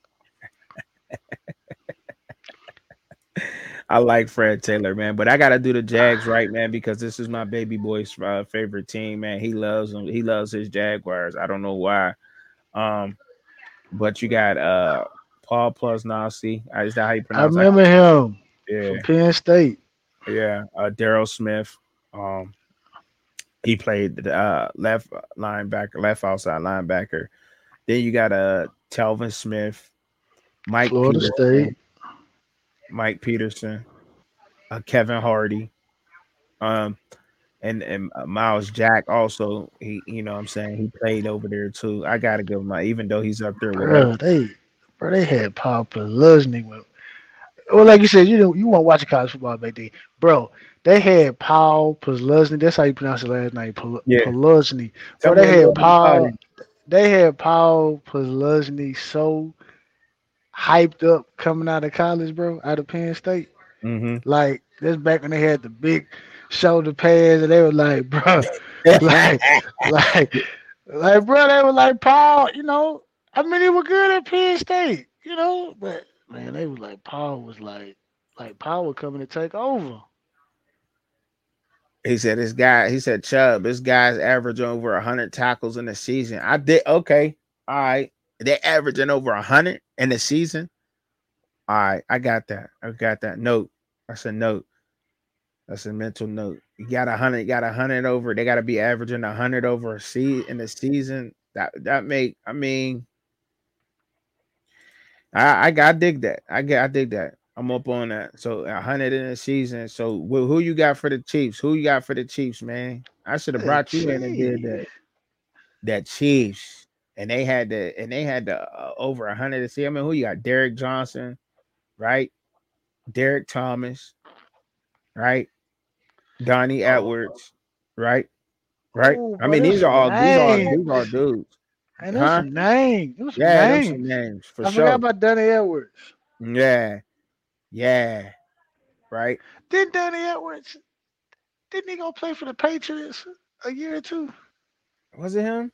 I like Fred Taylor, man, but I gotta do the Jags right, man, because this is my baby boy's uh, favorite team, man. He loves them. He loves his Jaguars. I don't know why. Um, but you got uh Paul Plusnowski. Is that how you I pronounce that? remember him Yeah, from Penn State. yeah. Uh, Daryl Smith. Um, he played the uh, left linebacker, left outside linebacker. Then you got uh Telvin Smith, Mike Florida Peterson, State. Mike Peterson, uh, Kevin Hardy. Um, and and uh, Miles Jack also, he you know what I'm saying, he played over there too. I gotta give him my, even though he's up there with us. Bro, they Bro, they had Paul Peluzny with. Well, like you said, you know, you weren't watching college football back then, bro. They had Paul Peluzny. That's how you pronounce the last name, Pel- Yeah. Peluzny. Tell Bro, me they a had little bit about Paul. him. They had Paul Peluzny so hyped up coming out of college, bro, out of Penn State. Mm-hmm. Like that's back when they had the big shoulder pads, and they were like, bro, like, like, like, bro, they were like Paul. You know, I mean, he was good at Penn State, you know, but man, they was like Paul was like, like Paul was coming to take over. He said this guy, he said, Chubb, this guy's averaging over one hundred tackles in the season. I did, okay. All right. They're averaging over one hundred in the season. All right. I got that. I got that. Note. That's a note. That's a mental note. You got one hundred, you got one hundred over. They got to be averaging one hundred over a se- in the season. That, that make, I mean, I, I, I dig that. I get, I dig that. I'm up on that. So one hundred in the season. So who, who you got for the Chiefs? Who you got for the Chiefs, man? I should have Hey, brought you in and did that. That Chiefs, and they had the and they had the uh, over one hundred to see. I mean, who you got? Derek Johnson, right? Derek Thomas, right? Donnie oh, Edwards, right? Right. oh, I bro, mean, there's these are some all these are names. these are dudes, And there's huh? some names. There's some Yeah, them some names. names for I forgot sure. about Donnie Edwards. Yeah, yeah, right. Didn't Donnie Edwards? Didn't he go play for the Patriots a year or two? Was it him?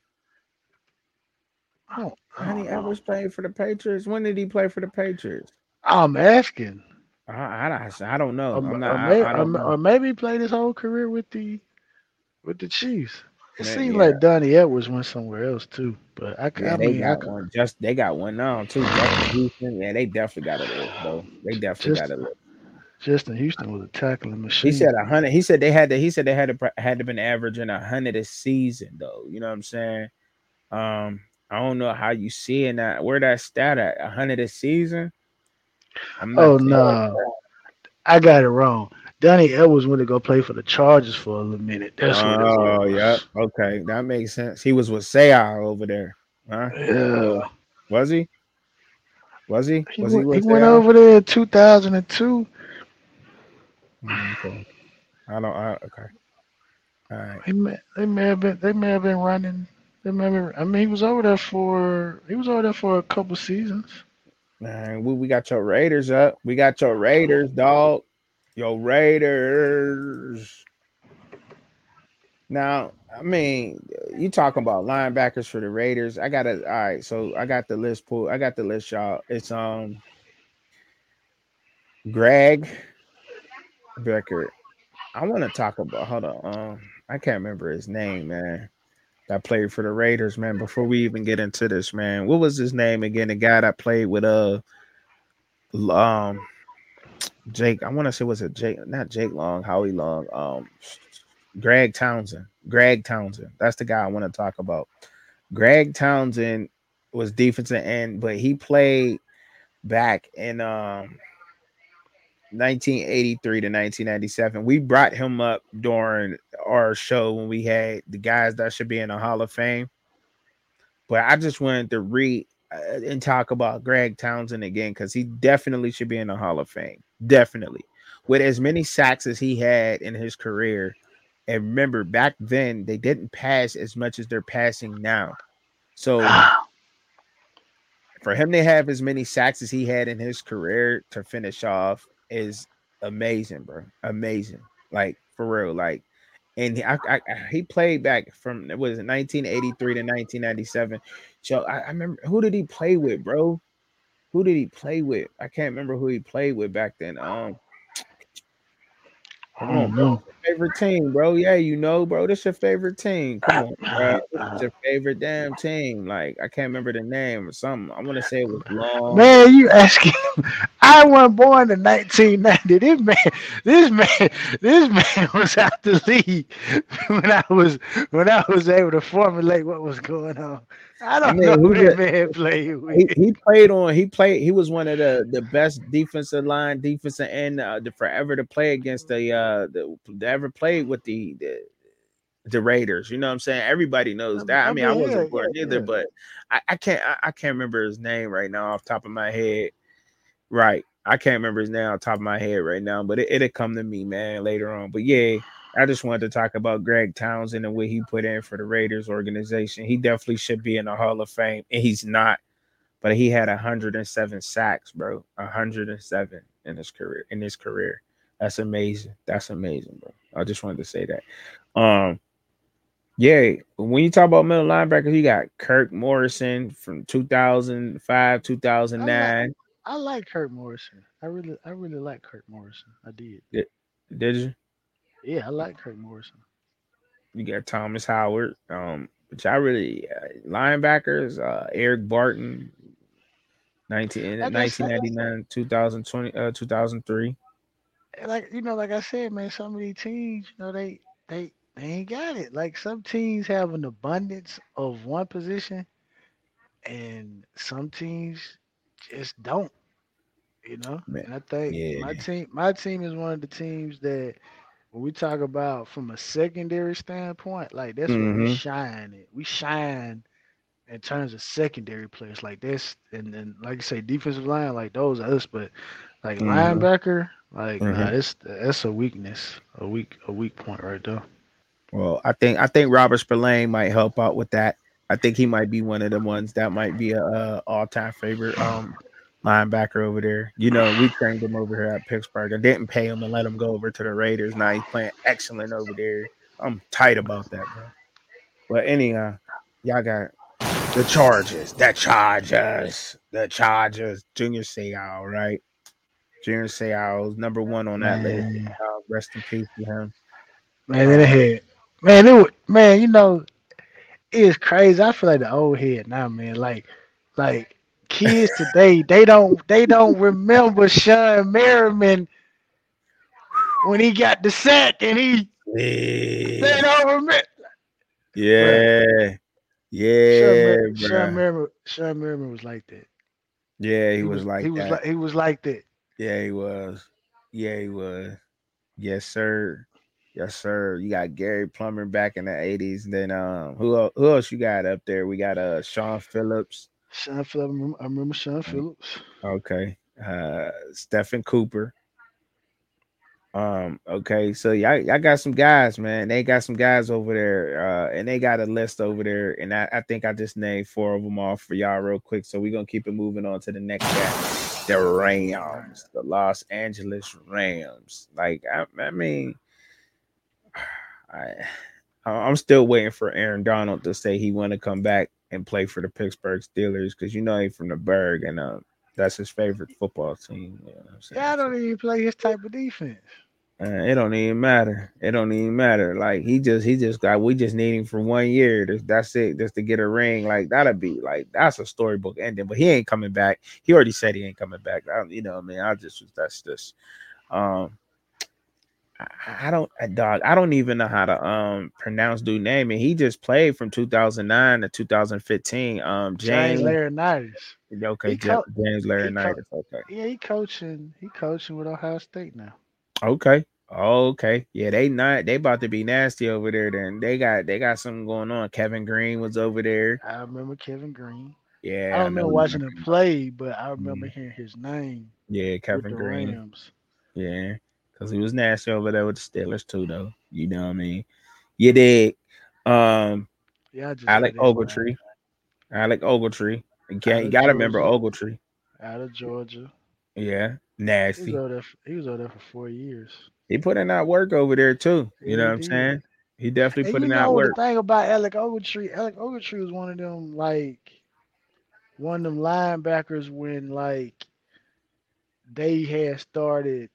I don't, I Donnie don't know. Edwards played for the Patriots. When did he play for the Patriots? I'm asking. I I, I don't know. Or, I'm not. or, may, I, I don't or, know. or maybe he played his whole career with the with the Chiefs. It Man, seemed yeah. like Donnie Edwards went somewhere else too. But I, Yeah, I they mean, I got could one. Just they got one now too. Justin Houston. Yeah, they definitely got a list, bro. They definitely just got a list. Justin Houston was a tackling He machine. said a hundred. He said they had to. He said they had to had to been averaging a hundred a season though. You know what I'm saying? Um, I don't know how you seeing that. Where that stat at? A hundred a season? I'm Oh not saying. no, I got it wrong. Donnie Edwards went to go play for the Chargers for a little minute. That's what it Oh yeah. was. Okay, that makes sense. He was with Sayar over there, huh? Yeah, Was he? Was he? he Was he went. He with went Sayar? over there in two thousand two. Okay. I don't. I, okay. All right. He may, they may have been. They may have been running. They may have been, I mean, he was over there for. He was over there for a couple seasons. Man, we, we got your Raiders up. We got your Raiders, dog. Your Raiders. Now, I mean, you talking about linebackers for the Raiders. I got it. All right, so I got the list pulled. I got the list, y'all. It's um Greg Becker. I want to talk about hold on. Um, I can't remember his name, man. That played for the Raiders, man. Before we even get into this, man, what was his name again? The guy that played with uh um Jake, I want to say was it Jake, not Jake Long, Howie Long, um, Greg Townsend. Greg Townsend. That's the guy I want to talk about. Greg Townsend was defensive end, but he played back in um nineteen eighty-three to nineteen ninety-seven. We brought him up during our show when we had the guys that should be in the Hall of Fame. But I just wanted to read uh, and talk about Greg Townsend again because he definitely should be in the Hall of Fame. Definitely. With as many sacks as he had in his career. And remember, back then, they didn't pass as much as they're passing now. So for him to have as many sacks as he had in his career to finish off is amazing, bro. Amazing. Like, for real. Like, and he, I, I, he played back from, what was it, nineteen eighty-three to nineteen ninety-seven. So I, I remember, who did he play with, bro? Who did he play with? I can't remember who he played with back then. Um, Come on, bro. Favorite team, bro. Yeah, you know, bro. This your favorite team. Come on, bro. This is your favorite damn team. Like, I can't remember the name or something. I want to say it was Long. Man, you asking? I wasn't born in nineteen ninety. This man, this man, this man was out the league when I was when I was able to formulate what was going on. I don't I mean, know who that man played with. He, he played on. He played. He was one of the, the best defensive line, defensive end, uh, the forever to play against the uh the, the ever played with the, the the Raiders. You know what I'm saying? Everybody knows I mean, that. I I mean, I mean wasn't yeah, born yeah, either, yeah. but I, I can't I, I can't remember his name right now off the top of my head. Right. I can't remember his name off the top of my head right now, but it, it'll come to me, man, later on. But yeah, I just wanted to talk about Greg Townsend and what he put in for the Raiders organization. He definitely should be in the Hall of Fame, and he's not. But he had one hundred seven sacks, bro. one hundred seven in his career. In his career, that's amazing. That's amazing, bro. I just wanted to say that. Um, yeah, when you talk about middle linebackers, you got Kirk Morrison from two thousand five, I like two thousand nine. I like Kurt Morrison. I really I really like Kurt Morrison. I did. Did, did you? Yeah, I like Kurt Morrison. You got Thomas Howard. Um, which I really uh, linebackers. Uh, Eric Barton, nineteen, Like I said, nineteen ninety-nine, two thousand twenty, uh, two thousand three. like you know, like I said, man, some of these teams, you know, they they they ain't got it. Like some teams have an abundance of one position, and some teams just don't. You know, Man, and I think yeah. my team, my team is one of the teams that when we talk about from a secondary standpoint, like that's where we Mm-hmm. shine. It we shine in terms of secondary players like this, and then like you say, defensive line like those are us, but like Mm-hmm. linebacker, like Mm-hmm. nah, it's that's a weakness, a weak a weak point right there. Well, I think I think Robert Spillane might help out with that. I think he might be one of the ones that might be a, a all-time favorite um linebacker over there. You know, we trained him over here at Pittsburgh. I didn't pay him and let him go over to the Raiders. Now he's playing excellent over there. I'm tight about that, bro. But anyhow, y'all got the Chargers, the Chargers, the Chargers. Junior Seau, right? Junior Seau is number one on that list. Man, Uh, rest in peace to him. man, in the Um, head, man, it was, man, you know, it's crazy. I feel like the old head now, man. Like, like kids today, they don't they don't remember Sean Merriman when he got the sack and he they yeah. don't remember. Bruh, Yeah, Sean, yeah, Mer- Sean bruh. Merriman, Sean Merriman was like that. Yeah, he He was was like he was that. like he was like that. Yeah, he was. Yeah, he was. Yes, sir. Yes, sir. You got Gary Plummer back in the eighties. Then um, who el- who else you got up there? We got uh Sean Phillips. Sean Phillips, I remember, I remember Sean Phillips. Okay. Uh, Stephen Cooper. Um, okay, so y'all, y'all got some guys, man. They got some guys over there, uh, and they got a list over there. And I, I think I just named four of them off for y'all real quick. So we're gonna keep it moving on to the next guy. The Rams, the Los Angeles Rams. Like, I, I mean, I I'm still waiting for Aaron Donald to say he want to come back and play for the Pittsburgh Steelers because you know he's from the Berg and uh, that's his favorite football team. You know what I'm saying? Yeah, I So, don't even play his type of defense. Uh, it don't even matter. It don't even matter. Like he just he just got we just need him for one year. That's, that's it. Just to get a ring. Like that'll be like that's a storybook ending. But he ain't coming back. He already said he ain't coming back. I, you know, what I mean, I just that's just um I, I don't uh, dog. I don't even know how to um pronounce dude name. And he just played from two thousand nine to two thousand fifteen. Um James James Laurinaitis. okay, He J- co- James he co- Laurinaitis. Okay. yeah, he coaching. He coaching with Ohio State now. Okay. Okay. Yeah, they not they about to be nasty over there then. They got they got something going on. Kevin Green was over there. I remember Kevin Green. I Yeah, don't I know remember you watching him know. play, but I remember Mhm. hearing his name Yeah, with Kevin the Green. Rams. Yeah. Cause he was nasty over there with the Steelers too, though. You know what I mean? You dig. Um Yeah, I just Alec had his name. Ogletree. Alec Ogletree. You can't Out you of gotta remember Georgia. Ogletree. Out of Georgia. Yeah. He was Nasty. over there. f- He was over there for four years. He put in that work over there too. You Yeah, know he what I'm did. saying? He definitely And put you in that know the work. thing about Alec Ogletree, Alec Ogletree was one of them like one of them linebackers when like they had started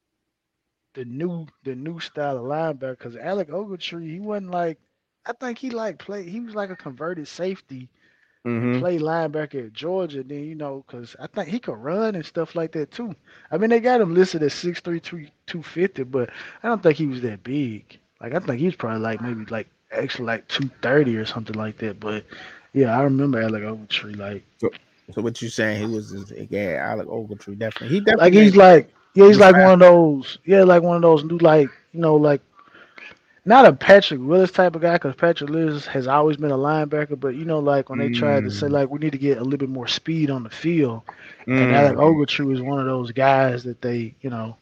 the new the new style of linebacker. Because Alec Ogletree, he wasn't like I think he like play. He was like a converted safety and Mm-hmm. play linebacker at Georgia. Then you know, because I think he could run and stuff like that too. I mean, they got him listed at six three, two fifty, but I don't think he was that big. Like I think he's probably like maybe like actually like two thirty or something like that. But yeah, I remember Alec Ogletree. Like So, so what you saying? He was just, yeah, Alec Ogletree definitely. He like definitely made he's like yeah, he he's was like one fast. of those yeah, like one of those new like you know like not a Patrick Willis type of guy, because Patrick Willis has always been a linebacker. But you know, like when they tried to say Mm, like we need to get a little bit more speed on the field, and Alec mm. Ogletree is one of those guys that they, you know,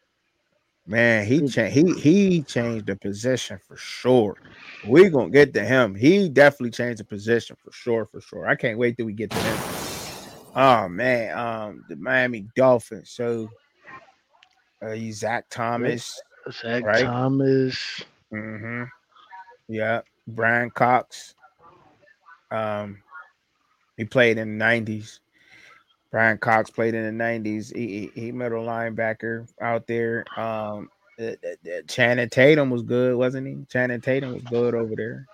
Man, he changed. He he changed the position for sure. We gonna get to him. He definitely changed the position for sure, for sure. I can't wait till we get to him. Oh man, um, the Miami Dolphins. So, uh, you Zach Thomas, Zach right? Thomas. Mm-hmm. Yeah, Brian Cox. Um, he played in the nineties. Brian Cox played in the nineties. He, he, he middle linebacker out there. Um, uh, uh, uh, Channing Tatum was good, wasn't he? Channing Tatum was good over there.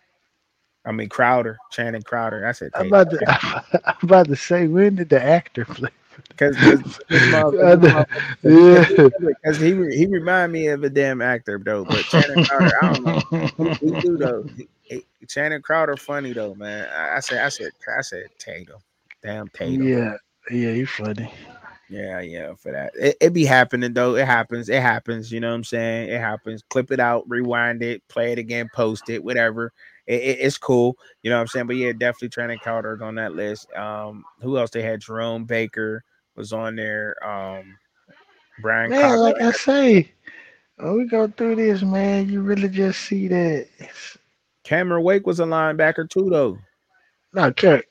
I mean Crowder, Channing Crowder. I said I'm Tatum. about to, I'm about to say, when did the actor play? Because because this motherfucker, Yeah. because he he remind me of a damn actor though. But Channing Crowder, I don't know. He, he do though. He, he, Channing Crowder funny though, man. I, I said I said I said Tatum. Damn Tatum. Yeah, yeah, you funny. Yeah, yeah, for that. It, it be happening though. It happens. It happens. You know what I'm saying? It happens. Clip it out, rewind it, play it again, post it, whatever. It, it, it's cool. You know what I'm saying? But yeah, definitely Training Crowder's on that list. Um, who else they had? Jerome Baker was on there. Um, Brian Man, Cox. like I say, when we go through this, man, you really just see that. It's, Cameron Wake was a linebacker too, though. no, Karen,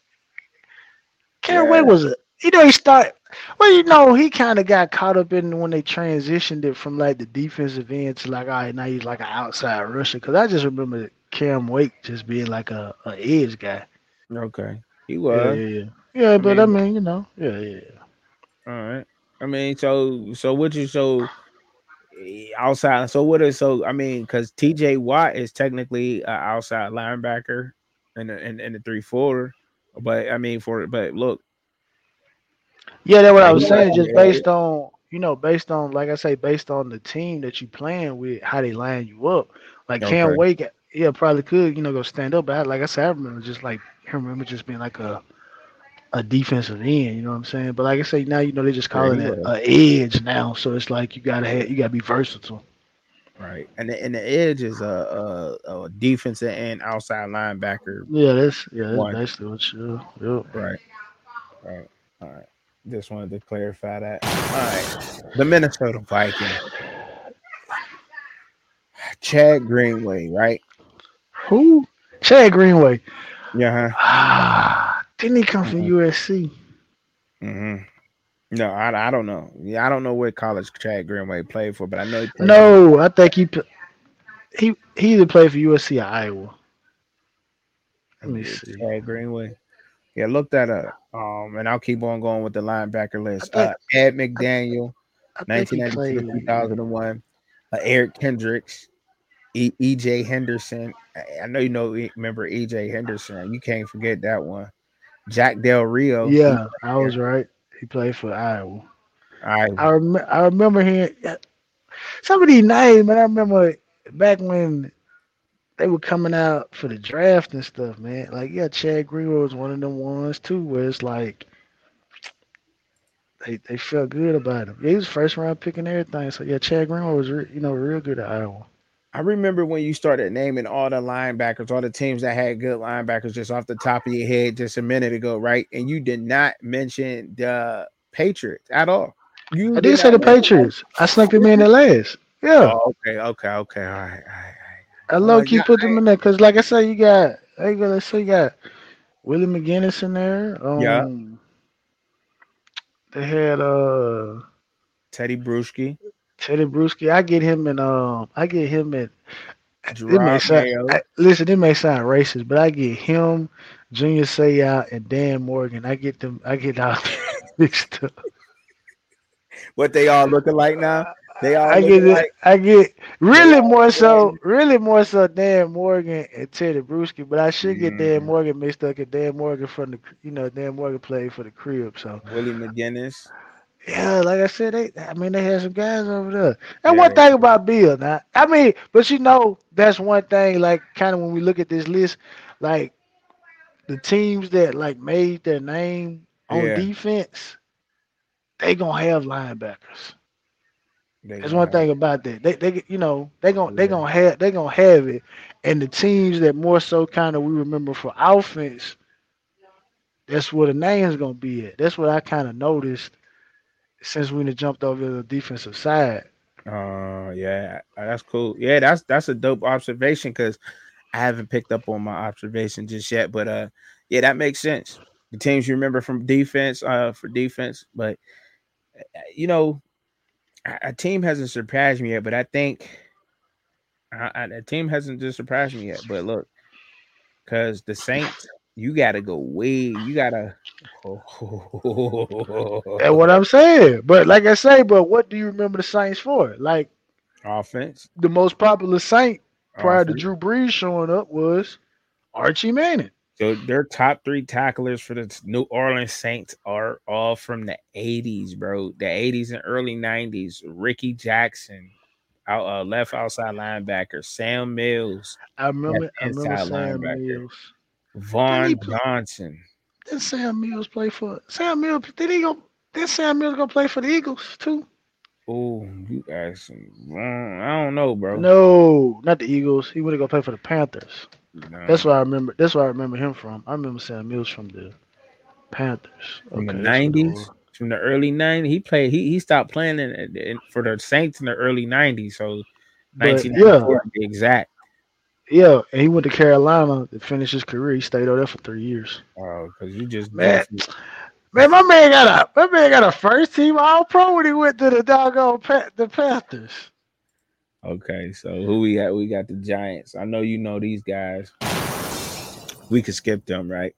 Karen Yeah. Wade was a, you know, he started, well, you know, he kind of got caught up in when they transitioned it from like the defensive end to like, all right, now he's like an outside rusher. Because I just remember Cam Wake just being like a, a edge guy. Okay. He Yeah, was. yeah, yeah. Yeah, I but I mean, mean, you know, yeah, yeah, yeah. all right. I mean, so so what you so eh, outside. So what is so? I mean, because T J Watt is technically an outside linebacker in the in, in the three four, but I mean for but look, Yeah, that's what yeah, I he was saying. was, Just yeah, based on, you know, based on, like I say, based on the team that you playing with, how they line you up. Like yeah. Cam Okay, Wake, yeah, probably could, you know, go stand up. But I, like I said, I remember just like I remember just being like a, a defensive end. You know what I'm saying? But like I say, now you know they just yeah, call it he a, was a edge now. So it's like you gotta have, you gotta be versatile. right, and the, and the edge is a, a a defensive and outside linebacker Yeah, that's yeah, that's one. basically what you. Yep. Right, right, all right. Just wanted to clarify that. All right, the Minnesota Vikings, Chad Greenway, right? Who? Chad Greenway. Yeah. Ah, didn't he come from Uh-huh. U S C? Mm-hmm. No, I, I don't know. Yeah, I don't know what college Chad Greenway played for, but I know he played for. No, I think he pl- he he either played for U S C or Iowa. Let me Yeah, see. Chad Greenway. Yeah, look that up. Um, and I'll keep on going with the linebacker I list. think Uh, Ed I, McDaniel, I think he nineteen ninety-two to played. two thousand one. Uh, Eric Kendricks, e- EJ Henderson. I, I know you know. Remember E J Henderson? You can't forget that one. Jack Del Rio. He Yeah, played I was there. right. He played for Iowa. I I rem- I remember hearing some of these names, man. I remember back when they were coming out for the draft and stuff, man. Like, yeah, Chad Greenwood was one of them ones too, where it's like they, they felt good about him. Yeah, he was first round pick and everything. So yeah, Chad Greenwood was re- you know real good at Iowa. I remember when you started naming all the linebackers, all the teams that had good linebackers just off the top of your head just a minute ago, right? And you did not mention the Patriots at all. You I did did say not the mention Patriots. I snuck them them. in the last. Yeah, Oh, okay, okay, okay. All right, all right, I all right. low Uh, key yeah, put I, them in there because, like I said, you got I got let's say you got Willie McGinnis in there. yeah. Um, they had uh Teddy Bruschi, Teddy Bruschi. I get him in um I get him in. It may Gerard sound Mayo. I, listen. It may sound racist, but I get him, Junior Seau, and Dan Morgan. I get them. I get all mixed up. What they all looking like now? They all I get looking it. like I get they really all more looking so, like really more so Dan Morgan and Teddy Bruschi, but I should get Dan mm, Morgan mixed up. Cause Dan Morgan from the, you know, Dan Morgan played for the crib. So Willie McGinnis. yeah, like I said, they, I mean, they had some guys over there. And one Yeah, thing about Bill, now, I mean, but you know, that's one thing. Like, kind of when we look at this list, like the teams that like made their name on yeah. defense, they gonna have linebackers. They There's gonna one have thing about that. They they you know they gonna they yeah. gonna have they gonna have it, and the teams that more so kind of we remember for offense, that's where the name's gonna be at. That's what I kind of noticed since we done jumped over to the defensive side. Uh, yeah, uh, that's cool. Yeah, that's that's a dope observation because I haven't picked up on my observation just yet. But uh, yeah, that makes sense. The teams you remember from defense, uh, for defense, but uh, you know, a a team hasn't surprised me yet. But I think uh, uh, a team hasn't just surprised me yet. But look, because the Saints, you gotta go way, you gotta. That's what I'm saying. But like I say, but what do you remember the Saints for? Like Offense, the most popular Saint prior to offense. Drew Brees showing up was Archie Manning. So their top three tacklers for the New Orleans Saints are all from the eighties, bro. The eighties and early nineties. Ricky Jackson, out uh, left outside linebacker. Sam Mills, I left remember I remember inside Sam linebacker. Mills. Didn't he Vaughn play? Johnson. Did Sam Mills play for Sam Mills? Did he go? Did Sam Mills go play for the Eagles too? Oh, you asking? Mm, I don't know, bro. No, not the Eagles. He would have go play for the Panthers. No. That's where I remember. That's where I remember him from. I remember Sam Mills from the Panthers. From the Okay, that's what it was. nineties, from the early nineties. He played, he, he stopped playing in, in, for the Saints in the early nineties. So But yeah, nineteen ninety-four to be exact. yeah, and he went to Carolina to finish his career. He stayed over there for three years. Oh, because you just Man, jumped. man, my man got a my man got a first team All Pro when he went to the doggone pa- the Panthers. Okay, so who we got? We got the Giants. I know you know these guys. We could skip them, right?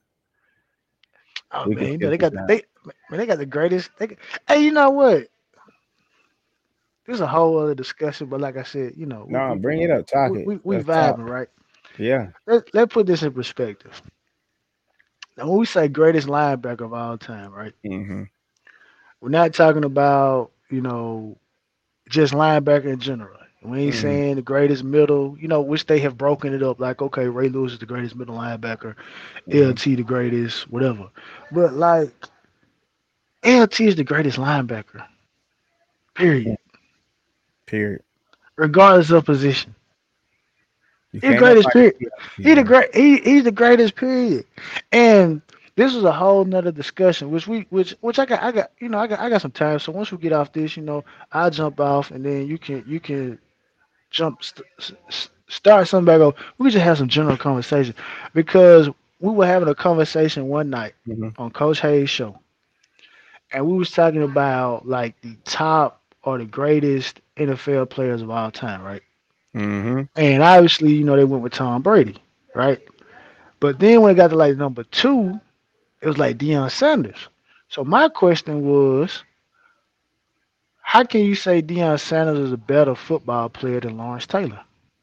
Oh We man, could you know skip they the got the, Giants. they man they got the greatest. They got, hey, you know what? There's a whole other discussion, but like I said, you know, we No, we bring it up. Talk we, it. we, we Let's talk. vibing, right? Yeah. Let, let's put this in perspective. Now, when we say greatest linebacker of all time, right? Mm-hmm. We're not talking about, you know, just linebacker in general. We ain't Mm-hmm. saying the greatest middle, you know, which they have broken it up like, okay, Ray Lewis is the greatest middle linebacker, Mm-hmm. L T the greatest, whatever. But like, L T is the greatest linebacker, period, Period. regardless of position. You He's the can't greatest, nobody period. beat L T, He the man. great. He, he's the greatest. Period. And this was a whole nother discussion, which we, which, which I got, I got, you know, I got, I got some time. So once we get off this, you know, I'll jump off, and then you can, you can jump, st- s- start something back up. We can just have some general conversation because we were having a conversation one night Mm-hmm. on Coach Hayes' show, and we was talking about like the top or the greatest N F L players of all time, right? Mm-hmm. And obviously, you know, they went with Tom Brady, right? But then when it got to like number two, it was like Deion Sanders. So my question was, how can you say Deion Sanders is a better football player than Lawrence Taylor?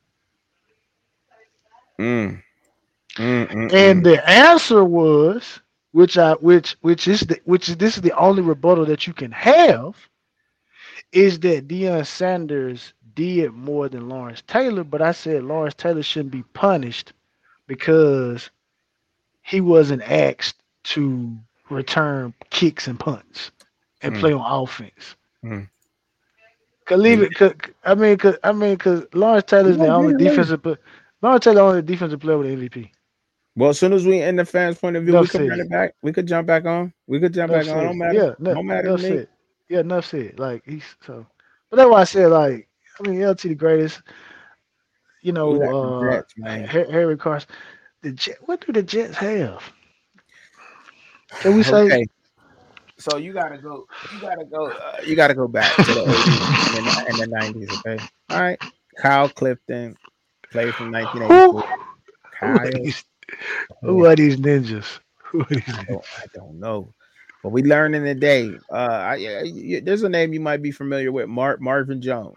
Mm. And Mm-mm-mm. the answer was, which I which which is the which is this is the only rebuttal that you can have, is that Deion Sanders did more than Lawrence Taylor. But I said Lawrence Taylor shouldn't be punished because he wasn't asked to return kicks and punts and play Mm. on offense. Mm. Cause But leave he it. Cause, I mean, cause I mean, cause Lawrence he Taylor's the gonna get only it later. defensive. pla- Lawrence Taylor only defensive player with an M V P. Well, as soon as we end the fans' point of view, we Enough could run said. it back. We could jump back on. We could jump Enough back on. said. Don't matter. Yeah. No, Don't matter to enough me. said. Yeah. Enough said. Like he's so. But that's why I said like. I mean, L T the greatest. You We know, got the uh, Jets, man. Ha- Harry Carson. The Jet, what do the Jets have? Can we say? Okay. So you gotta go. You gotta go. Uh, you gotta go back to the eighties and the and the nineties. Okay. All right. Kyle Clifton played from nineteen Who? eighty-four. Who are Kyle. these? Who Yeah, are these ninjas? Who are these I ninjas? don't. I don't know. But we learning today. Uh, I, yeah, yeah, there's a name you might be familiar with. Mar- Marvin Jones.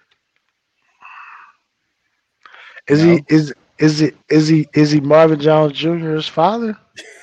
Is he? No. Is is it? Is he? Is he Marvin Jones Junior's father?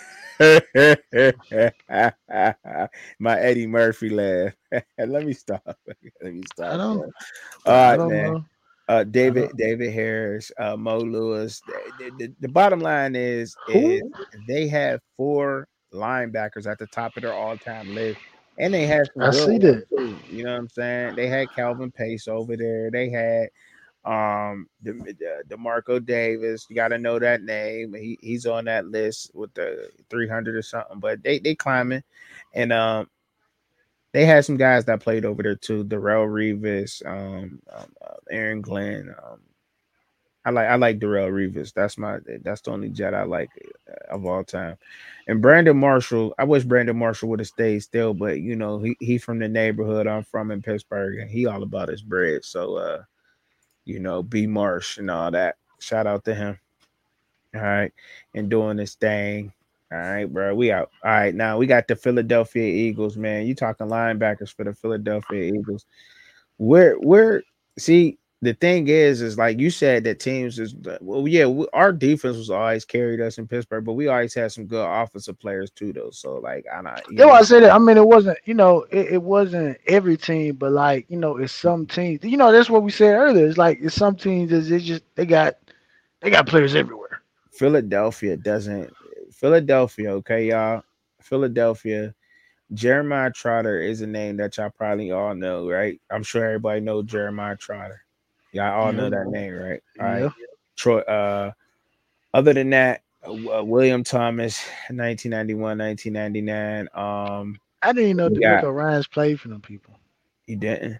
My Eddie Murphy laugh. Let me stop. Let me I stop, don't. bro. All I right, don't man. know. Uh, I David don't. David Harris, uh, Mo Lewis. The, the, the bottom line is is Who? they have four linebackers at the top of their all time list And they had some I good see ones that. too. You know what I'm saying? They had Calvin Pace over there. They had um the, the DeMarco Davis. You got to know that name. He he's on that list with the three hundred or something. But they they climbing, and um they had some guys that played over there too. Darrell Revis, um, um uh, Aaron Glenn. Um, I like I like Darrell Revis. That's my that's the only Jet I like uh, of all time. And Brandon Marshall, I wish Brandon Marshall would have stayed still, but you know he he from the neighborhood I'm from in Pittsburgh, and he all about his bread. So uh, you know, B Marsh and all that. Shout out to him. All right, and doing this thing. All right, bro. We out. All right, now we got the Philadelphia Eagles, man. You talking linebackers for the Philadelphia Eagles? Where where see the thing is is like you said that teams is well yeah we, our defense was always carried us in Pittsburgh, but we always had some good offensive players too though. So like I not you That's why know I said that. I mean, it wasn't, you know, it, it wasn't every team, but like, you know, it's some teams. You know, that's what we said earlier. It's like it's some teams that they just they got they got players everywhere. Philadelphia doesn't Philadelphia okay y'all Philadelphia Jeremiah Trotter is a name that y'all probably all know, right? I'm sure everybody knows Jeremiah Trotter. Y'all all know Yeah, that name, right? All right. yeah. Troy uh other than that, uh, William Thomas, nineteen ninety-one, nineteen ninety-nine. Um, I didn't even know we got D'Amico Ryan's played for them people. you didn't,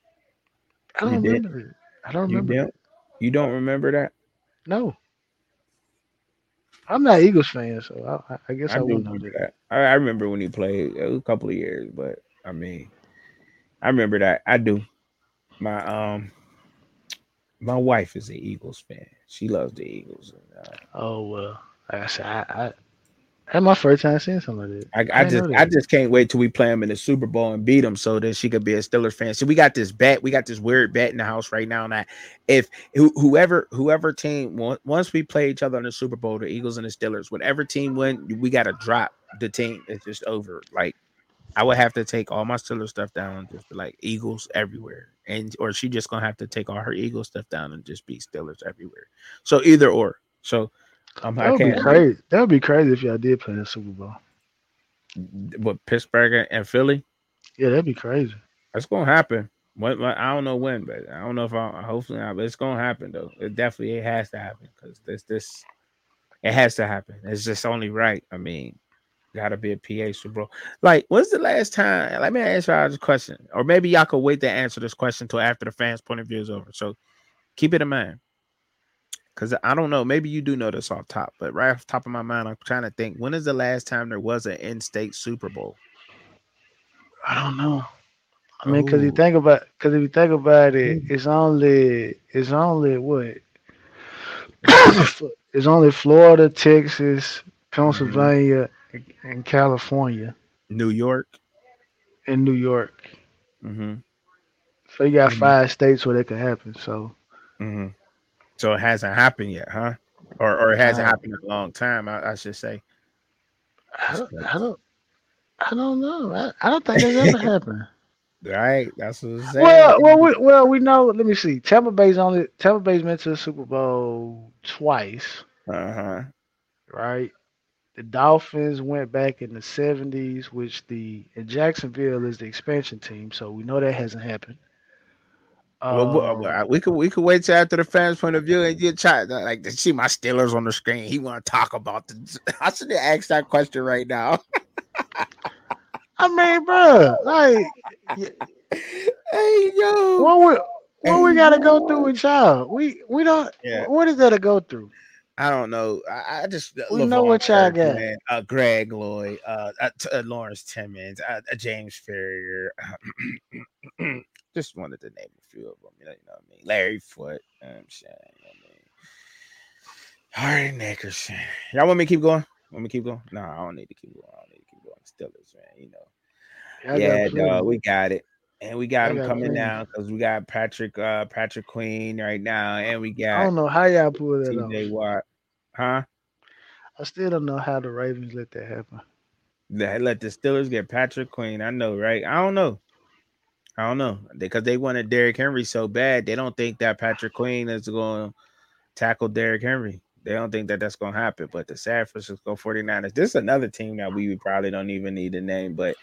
I you don't did, remember it. I don't you remember didn't, that. you don't remember that? No, I'm not an Eagles fan, so I, I guess I I do wouldn't know remember that. that. I, I remember when he played a couple of years, but I mean, I remember that. I do. My um, my wife is an Eagles fan. She loves the Eagles. And, uh, Oh well, like I said, I, I that's my first time seeing something like that. I, I I didn't just know I that. just can't wait till we play them in the Super Bowl and beat them so that she could be a Steelers fan. So we got this bet, we got this weird bet in the house right now that if who, whoever whoever team once we play each other in the Super Bowl, the Eagles and the Steelers, whatever team win, we got to drop the team. It's just over. Like I would have to take all my Steelers stuff down and just be like Eagles everywhere, and or she just gonna have to take all her Eagles stuff down and just be Steelers everywhere. So either or. So um, That I would be can't wait. crazy. That would be crazy if y'all did play the Super Bowl. But Pittsburgh and Philly. Yeah, that'd be crazy. It's gonna happen. What, what I don't know when, but I don't know if I hopefully not, but it's gonna happen though. It definitely it has to happen because this this it has to happen. It's just only right. I mean, gotta be a P A Super Bowl. Like, when's the last time? Let me answer y'all this question, or maybe y'all could wait to answer this question until after the fans' point of view is over. So keep it in mind, because I don't know. Maybe you do know this off top, but right off the top of my mind, I'm trying to think. When is the last time there was an in-state Super Bowl? I don't know. I mean, cause you Oh, think about, cause if you think about it, it's only, it's only what? It's only Florida, Texas, mhm. Pennsylvania, and California, New York. and New York. Mm-hmm. So you got Mm-hmm. five states where that could happen. So Mm-hmm. So it hasn't happened yet, huh? Or or it hasn't uh, happened in a long time, I, I should say. I That's don't, I crazy. don't, I don't know. I, I don't think that's ever happened. Right? That's what I'm saying. Well, well, we, well, we know. Let me see. Tampa Bay's only Tampa Bay's been to the Super Bowl twice, Uh-huh. right? The Dolphins went back in the seventies, which the and Jacksonville is the expansion team, so we know that hasn't happened. Well, we Um, well, we could we could wait till after the fans' point of view and you try like to see my Steelers on the screen. He want to talk about the. I should have asked that question right now. I mean, bro, like, y- Hey yo, what we what hey we got to go through yo. with y'all? We we don't. Yeah, What is that to go through? I don't know. I, I just uh, We know LeVar what y'all got. Burton, uh, Greg Lloyd, uh, uh, t- uh, Lawrence Timmons, uh, uh, James Ferrier. Just wanted to name a few of them. You know, you know what I mean? Larry Foote. I'm saying. You know what I mean? Hardy Nickerson. Y'all want me to keep going? Want me to keep going? No, I don't need to keep going. I don't need to keep going. Steelers, man. You know. Y'all got Yeah, dog. plenty. We got it. And we got Y'all him got coming plenty. down because we got Patrick uh Patrick Queen right now, and we I got don't know how y'all pull that T J off. Watt. Huh? I still don't know how the Ravens let that happen. Let let the Steelers get Patrick Queen. I know, right? I don't know. I don't know. Because they wanted Derrick Henry so bad, they don't think that Patrick Queen is going to tackle Derrick Henry. They don't think that that's going to happen. But the San Francisco forty-niners, this is another team that we probably don't even need to name. But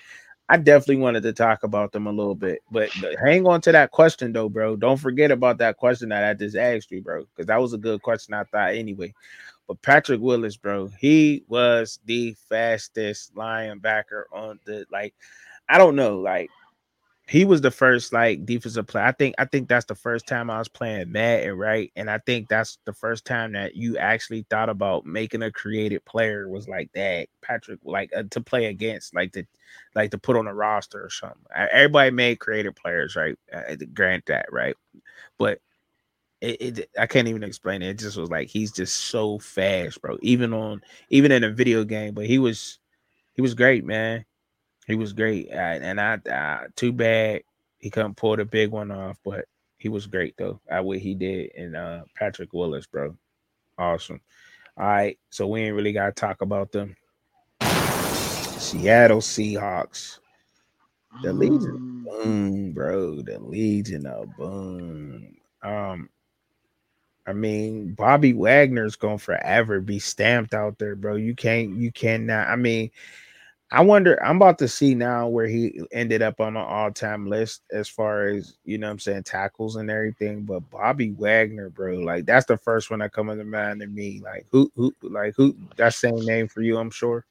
I definitely wanted to talk about them a little bit, but hang on to that question though, bro. Don't forget about that question that I just asked you, bro, because that was a good question I thought anyway. But Patrick Willis, bro, he was the fastest linebacker on the like. I don't know, like he was the first like defensive player. I think I think that's the first time I was playing Madden, right? And I think that's the first time that you actually thought about making a creative player was like that. Patrick, like uh, to play against, like to like to put on a roster or something. Everybody made creative players, right? Uh, grant that, right? But it, it I can't even explain it. It just was like he's just so fast, bro. Even on even in a video game, but he was he was great, man. He was great, uh, and I uh, too bad he couldn't pull the big one off, but he was great though at what he did. And uh, Patrick Willis, bro, awesome. All right, so we ain't really gotta talk about them. Seattle Seahawks, the Legion, boom, bro, the Legion of Boom. Um, I mean, Bobby Wagner's gonna forever be stamped out there, bro. You can't, you cannot. I mean. I wonder, I'm about to see now where he ended up on an all-time list as far as, you know what I'm saying, tackles and everything. But Bobby Wagner, bro, like that's the first one that comes to mind to me. Like who, who, like who, that same name for you, I'm sure.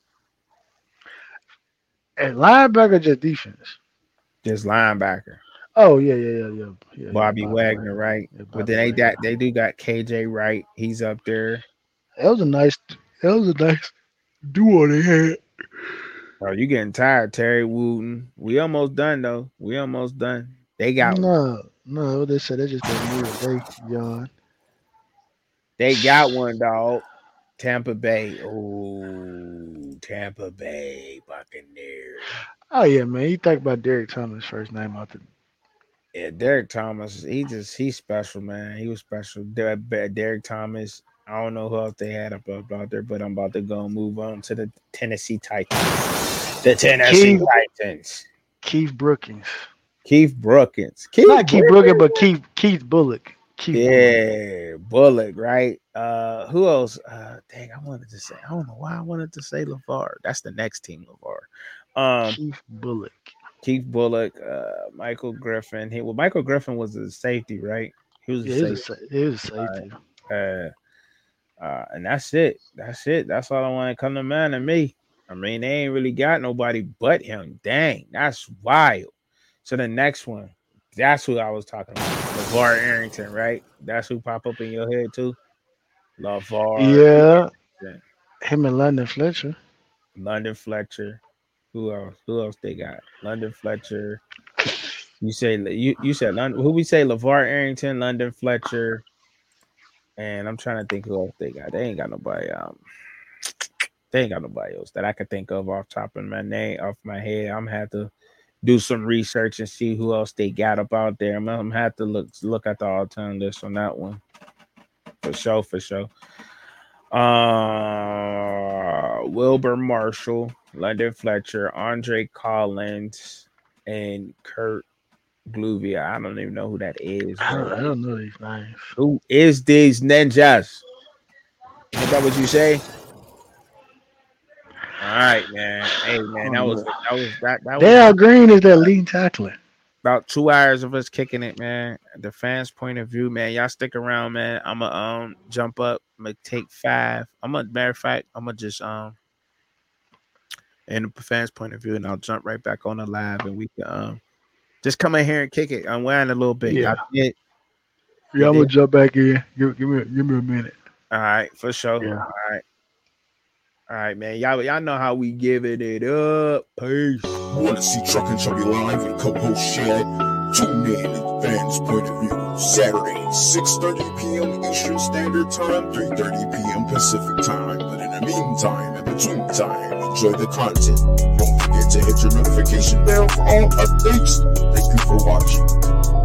And linebacker, just defense. Just linebacker. Oh yeah, yeah, yeah, yeah. yeah Bobby, yeah, Bobby Wagner, Wagner, right? yeah, Bobby but then they Wagner. got they do got K J Wright. He's up there. That was a nice, that was a nice duo they had. Oh, you getting tired, Terry Wooten? We almost done though. We almost done. They got no, no. They said they just didn't move. They yawn. They got one, dog. Tampa Bay. Oh, Tampa Bay Buccaneers. Oh yeah, man. You think about Derek Thomas' first name out the. Yeah, Derek Thomas. He just he's special, man. He was special. Der- Derek Thomas. I don't know who else they had up, up out there, but I'm about to go and move on to the Tennessee Titans. The Tennessee Keith, Titans. Keith Brookins. Keith Brookins. Keith Not Keith Brookins, but Keith Keith Bullock. Keith yeah, Bullock. Bullock, right? Uh, who else? Uh, dang, I wanted to say. I don't know why I wanted to say LeVar. That's the next team, LeVar. Um, Keith Bullock. Keith Bullock. Uh, Michael Griffin. He well, Michael Griffin was a safety, right? He was a yeah, safety. He was a safety. Uh, uh, Uh, and that's it. That's it. That's all I want to come to mind to me. I mean, they ain't really got nobody but him. Dang, that's wild. So the next one, that's who I was talking about. LeVar Arrington, right? That's who pop up in your head too. LeVar. Yeah. Arrington. Him and London Fletcher. London Fletcher. Who else? Who else they got? London Fletcher. You say you you said London. Who we say? LeVar Arrington, London Fletcher. And I'm trying to think who else they got. They ain't got nobody. Um, they ain't got nobody else that I could think of off top of my name, off my head. I'm gonna have to do some research and see who else they got up out there. I'm gonna have to look look at the all-time list on that one for sure. For sure. Uh, Wilbur Marshall, London Fletcher, Andre Collins, and Kurt Gluvia. I don't even know who that is. I don't, I don't know these names. Who is these ninjas? Is that what you say? All right, man. Hey, man, that was that was that. that Dale was, Green is that lead tackler. About two hours of us kicking it, man. The fans' point of view, man. Y'all stick around, man. I'm gonna um jump up. I'm gonna take five. I'm gonna matter of fact, I'm gonna just um in the fans' point of view, and I'll jump right back on the live, and we can um. Just come in here and kick it. I'm wearing a little bit. Yeah, yeah, I'm gonna jump back in. Give, give me, give me a minute. All right, for sure. Yeah. All right, all right, man. Y'all, y'all know how we giving it up. Peace. Want to see Truck and Chubby live and co-host Shad? Tune in at Fans Point of View Saturday, six thirty p.m. Eastern Standard Time, three thirty p.m. Pacific Time. But in the meantime, in between time, enjoy the content. Don't forget to hit your notification bell for all updates. Thank you for watching.